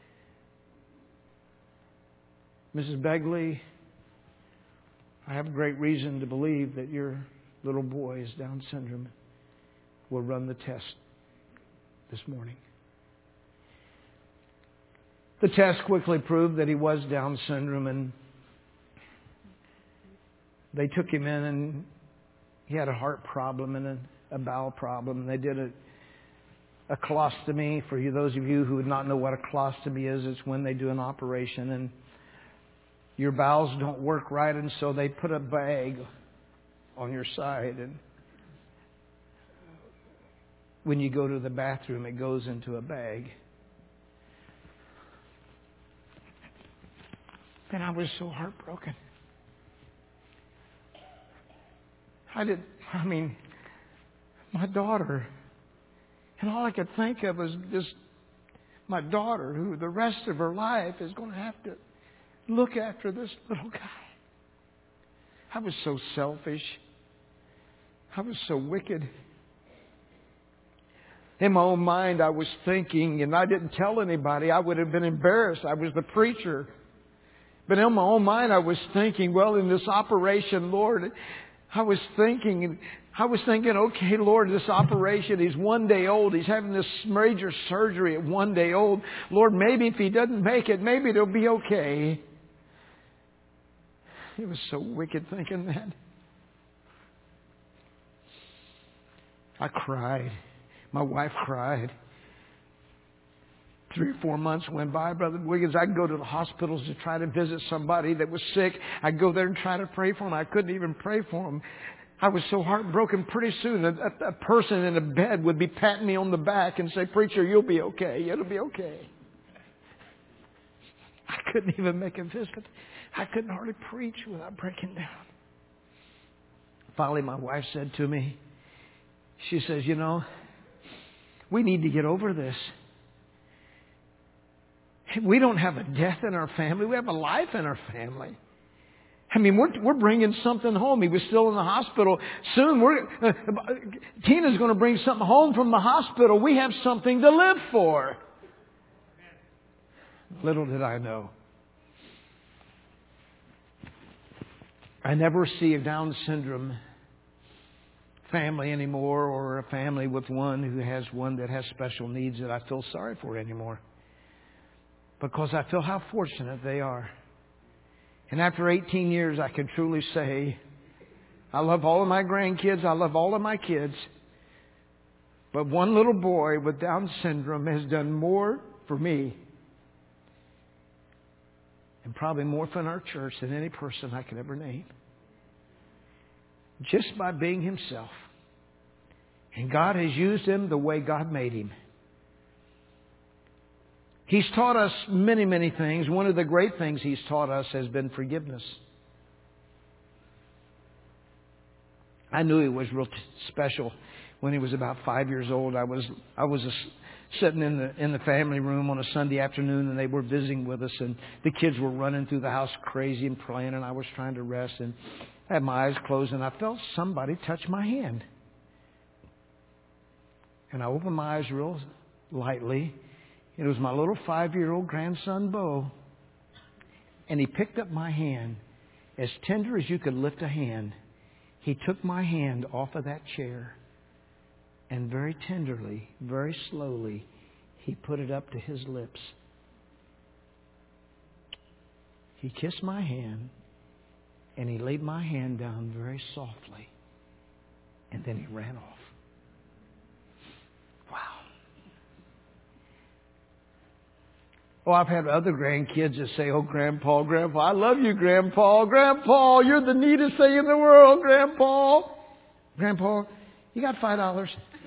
"Mrs. Begley, I have great reason to believe that your little boy is Down syndrome. We'll run the test this morning." The test quickly proved that he was Down syndrome, and they took him in, and he had a heart problem and a bowel problem. They did a colostomy. For you, those of you who would not know what a colostomy is, it's when they do an operation and your bowels don't work right, and so they put a bag on your side, and when you go to the bathroom, it goes into a bag. And I was so heartbroken. My daughter, and all I could think of was just my daughter, who the rest of her life is going to have to look after this little guy. I was so selfish. I was so wicked. In my own mind, I was thinking, and I didn't tell anybody. I would have been embarrassed. I was the preacher. But in my own mind, I was thinking, well, in this operation, Lord, I was thinking, okay, Lord, this operation, he's 1 day old. He's having this major surgery at 1 day old. Lord, maybe if he doesn't make it, maybe it'll be okay. It was so wicked thinking that. I cried. My wife cried. 3 or 4 months went by, Brother Wiggins. I'd go to the hospitals to try to visit somebody that was sick. I'd go there and try to pray for them. I couldn't even pray for them. I was so heartbroken. Pretty soon, a person in a bed would be patting me on the back and say, "Preacher, you'll be okay. It'll be okay." I couldn't even make a visit. I couldn't hardly preach without breaking down. Finally, my wife said to me, she says, we need to get over this. We don't have a death in our family. We have a life in our family. We're bringing something home. He was still in the hospital. Soon, Tina's going to bring something home from the hospital. We have something to live for. Little did I know. I never see a Down syndrome family anymore, or a family with one who has one that has special needs that I feel sorry for anymore. Because I feel how fortunate they are. And after 18 years, I can truly say I love all of my grandkids. I love all of my kids. But one little boy with Down syndrome has done more for me, and probably more for our church, than any person I could ever name. Just by being himself. And God has used him the way God made him. He's taught us many, many things. One of the great things he's taught us has been forgiveness. I knew he was real special when he was about 5 years old. I was sitting in the family room on a Sunday afternoon, and they were visiting with us, and the kids were running through the house crazy and playing, and I was trying to rest, and I had my eyes closed, and I felt somebody touch my hand. And I opened my eyes real lightly. It was my little 5-year-old grandson, Bo. And he picked up my hand, as tender as you could lift a hand. He took my hand off of that chair, and very tenderly, very slowly, he put it up to his lips. He kissed my hand, and he laid my hand down very softly, and then he ran off. Wow. Oh, I've had other grandkids that say, "Oh, Grandpa, Grandpa, I love you, Grandpa. Grandpa, you're the neatest thing in the world, Grandpa. Grandpa, you got $5?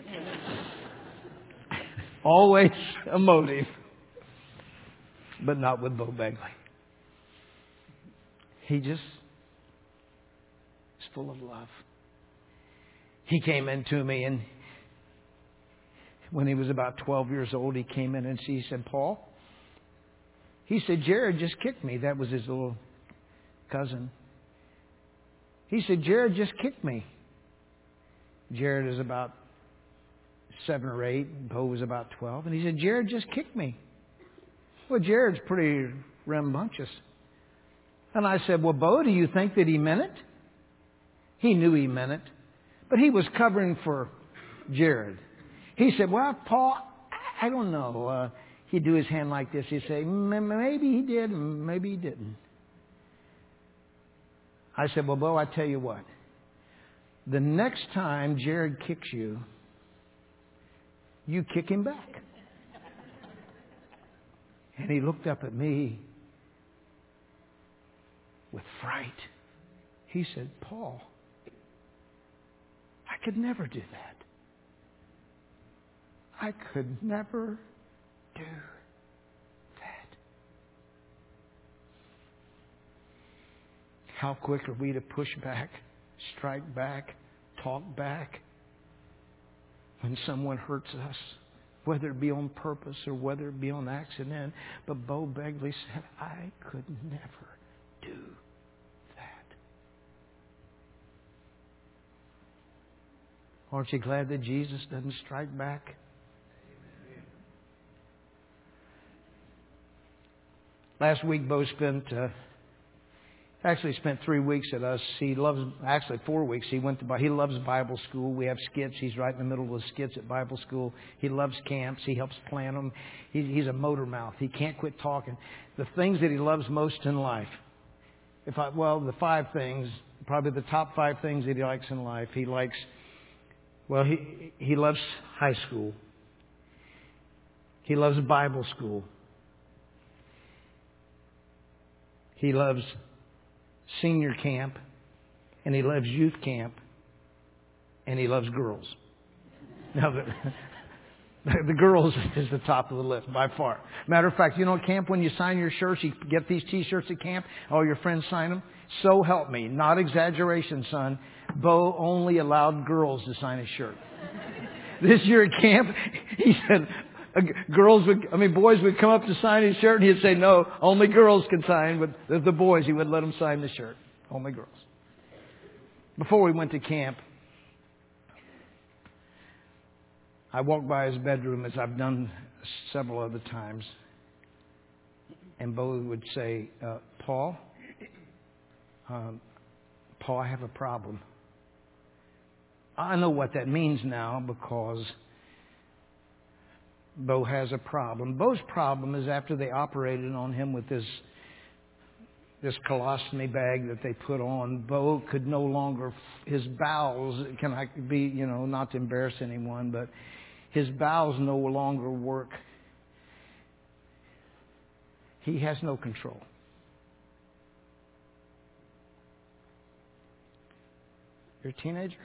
Always a motive. But not with Bo Begley. He just is full of love. He came into me, and when he was about 12 years old, he came in and he said, "Paul," he said, "Jared just kicked me." That was his little cousin. He said, "Jared just kicked me." Jared is about 7 or 8. Bo was about 12. And he said, "Jared just kicked me." Well, Jared's pretty rambunctious. And I said, "Well, Bo, do you think that he meant it?" He knew he meant it. But he was covering for Jared. He said, "Well, Paul, I don't know." He'd do his hand like this. He'd say, "Maybe he did, maybe he didn't." I said, "Well, Bo, I tell you what. The next time Jared kicks you, you kick him back." And he looked up at me with fright. He said, "Paul, I could never do that. I could never do that." How quick are we to push back, strike back, talk back when someone hurts us, whether it be on purpose or whether it be on accident. But Bo Begley said, "I could never do that." Aren't you glad that Jesus doesn't strike back? Last week, Bo spent 3 weeks at us. He loves, 4 weeks. He loves Bible school. We have skits. He's right in the middle of the skits at Bible school. He loves camps. He helps plan them. He's a motor mouth. He can't quit talking. The things that he loves most in life. The 5 things, probably the top 5 things that he likes in life. He loves high school. He loves Bible school. He loves senior camp, and he loves youth camp, and he loves girls. Now, the girls is the top of the list by far. Matter of fact, at camp, when you sign your shirts, you get these T-shirts at camp, all your friends sign them. So help me, not exaggeration, son, Bo only allowed girls to sign his shirt. This year at camp, he said, boys would come up to sign his shirt, and he'd say, "No, only girls can sign." But the boys, he would let them sign the shirt. Only girls. Before we went to camp, I walked by his bedroom, as I've done several other times, and Bo would say, Paul, I have a problem." I know what that means now, because Bo has a problem. Bo's problem is, after they operated on him with this this colostomy bag that they put on. Bo could no longer, his bowels, can I be, you know, not to embarrass anyone, but his bowels no longer work. He has no control. You're a teenager?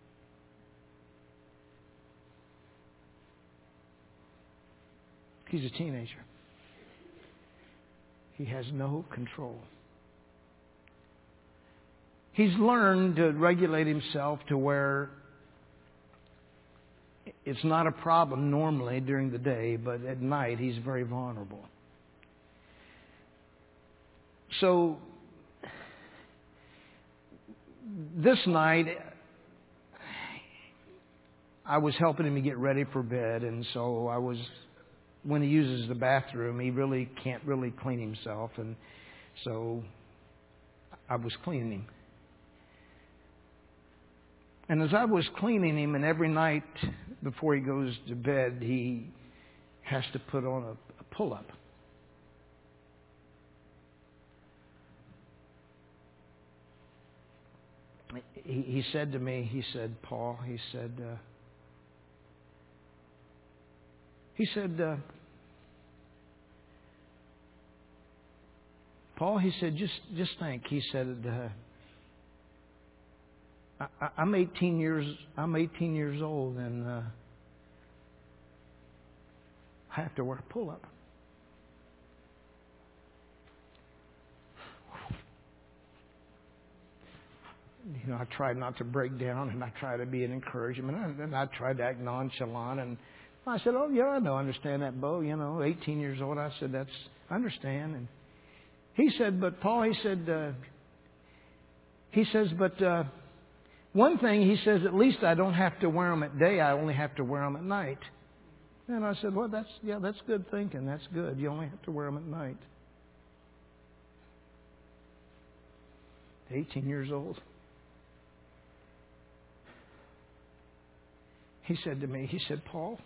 He's a teenager. He has no control. He's learned to regulate himself to where it's not a problem normally during the day, but at night he's very vulnerable. So this night I was helping him to get ready for bed, and so when he uses the bathroom, he really can't really clean himself, and so I was cleaning him. And as I was cleaning him, and every night before he goes to bed, he has to put on a pull-up. He said to me, he said, Paul, Paul, he said, just think. He said, I'm 18 years old, and I have to wear a pull-up. You know, I tried not to break down, and I tried to be an encouragement, and I tried to act nonchalant, and I said, oh, yeah, I know, I understand that, Bo, 18 years old. I said, I understand. And he said, but Paul, he says, but one thing, he says, at least I don't have to wear them at day, I only have to wear them at night. And I said, well, that's good thinking, that's good. You only have to wear them at night. 18 years old. He said to me, he said, Paul,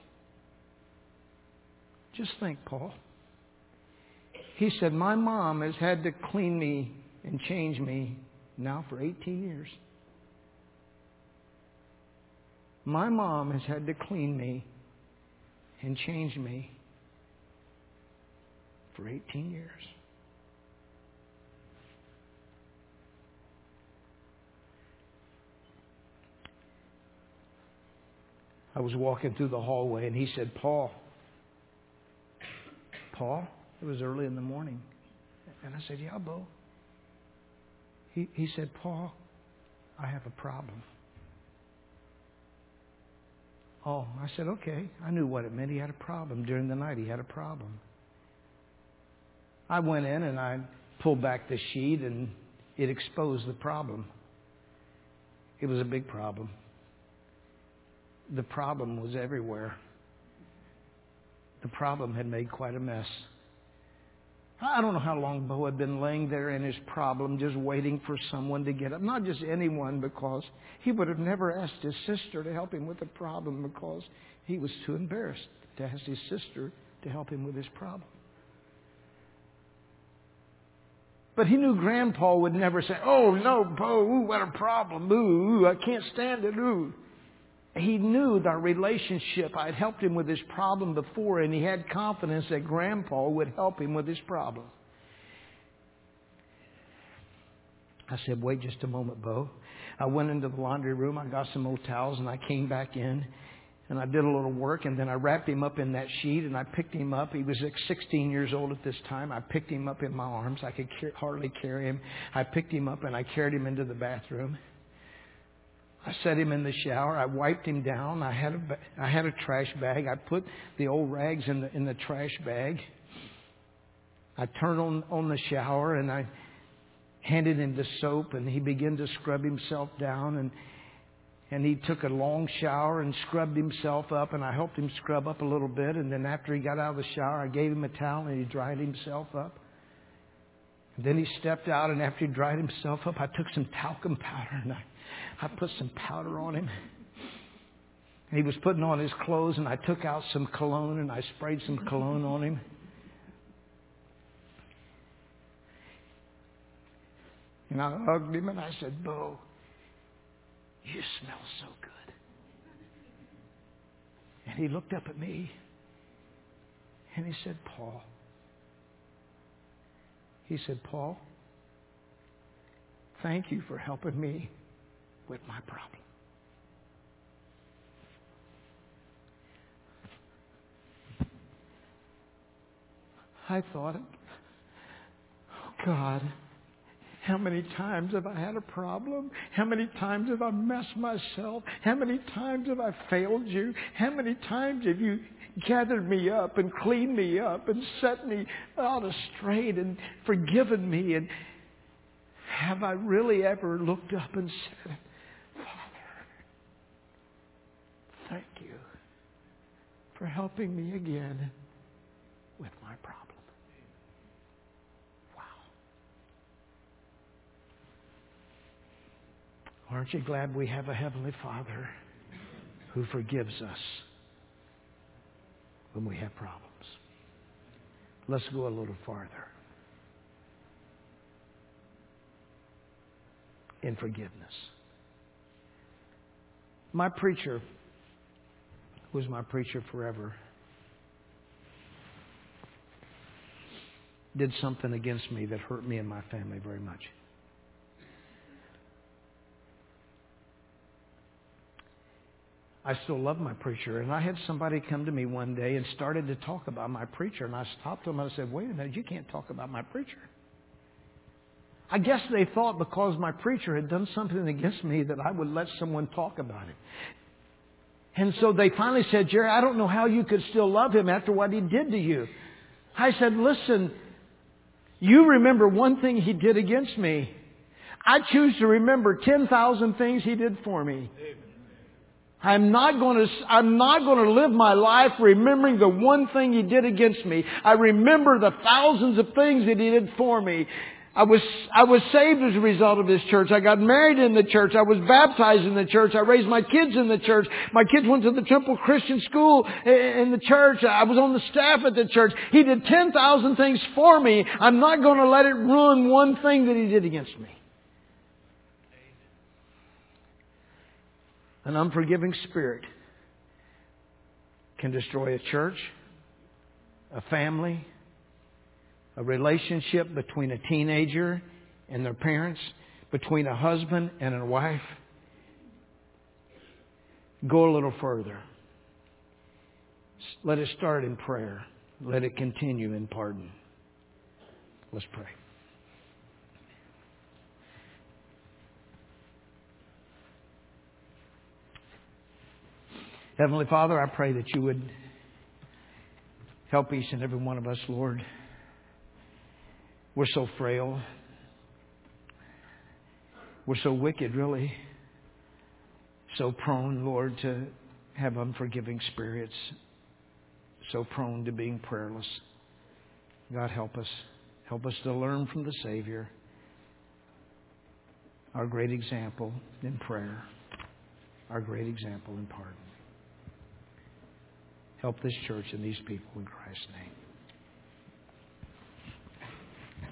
just think, Paul. He said, my mom has had to clean me and change me now for 18 years. My mom has had to clean me and change me for 18 years. I was walking through the hallway, and he said, Paul, it was early in the morning. And I said, yeah, Bo. He said, Paul, I have a problem. Oh, I said, okay. I knew what it meant. He had a problem. During the night, he had a problem. I went in and I pulled back the sheet, and it exposed the problem. It was a big problem. The problem was everywhere. The problem had made quite a mess. I don't know how long Bo had been laying there in his problem, just waiting for someone to get up. Not just anyone, because he would have never asked his sister to help him with the problem, because he was too embarrassed to ask his sister to help him with his problem. But he knew Grandpa would never say, oh, no, Bo, ooh, what a problem. Ooh, I can't stand it. Ooh. He knew the relationship. I'd helped him with his problem before, and he had confidence that Grandpa would help him with his problem. I said, wait just a moment, Bo. I went into the laundry room. I got some old towels, and I came back in, and I did a little work, and then I wrapped him up in that sheet, and I picked him up. He was 16 years old at this time. I picked him up in my arms. I could hardly carry him. I picked him up, and I carried him into the bathroom. I set him in the shower. I wiped him down. I had a trash bag. I put the old rags in the trash bag. I turned on the shower, and I handed him the soap, and he began to scrub himself down, and he took a long shower and scrubbed himself up, and I helped him scrub up a little bit, and then after he got out of the shower, I gave him a towel, and he dried himself up. And then he stepped out, and after he dried himself up, I took some talcum powder, and I put some powder on him. And he was putting on his clothes, and I took out some cologne, and I sprayed some cologne on him. And I hugged him and I said, Bo, you smell so good. And he looked up at me and he said, Paul. He said, Paul, thank you for helping me with my problem. I thought, oh God, how many times have I had a problem? How many times have I messed myself? How many times have I failed you? How many times have you gathered me up and cleaned me up and set me out straight and forgiven me? And have I really ever looked up and said, Father, thank you for helping me again with my problem? Aren't you glad we have a Heavenly Father who forgives us when we have problems? Let's go a little farther. In forgiveness. My preacher, who was my preacher forever, did something against me that hurt me and my family very much. I still love my preacher. And I had somebody come to me one day and started to talk about my preacher. And I stopped them and I said, wait a minute, you can't talk about my preacher. I guess they thought because my preacher had done something against me that I would let someone talk about it. And so they finally said, Jerry, I don't know how you could still love him after what he did to you. I said, listen, you remember one thing he did against me. I choose to remember 10,000 things he did for me. I'm not going to live my life remembering the one thing he did against me. I remember the thousands of things that he did for me. I was saved as a result of this church. I got married in the church. I was baptized in the church. I raised my kids in the church. My kids went to the Temple Christian School in the church. I was on the staff at the church. He did 10,000 things for me. I'm not going to let it ruin one thing that he did against me. An unforgiving spirit can destroy a church, a family, a relationship between a teenager and their parents, between a husband and a wife. Go a little further. Let it start in prayer. Let it continue in pardon. Let's pray. Heavenly Father, I pray that you would help each and every one of us, Lord. We're so frail. We're so wicked, really. So prone, Lord, to have unforgiving spirits. So prone to being prayerless. God, help us. Help us to learn from the Savior, our great example in prayer, our great example in pardon. Help this church and these people in Christ's name.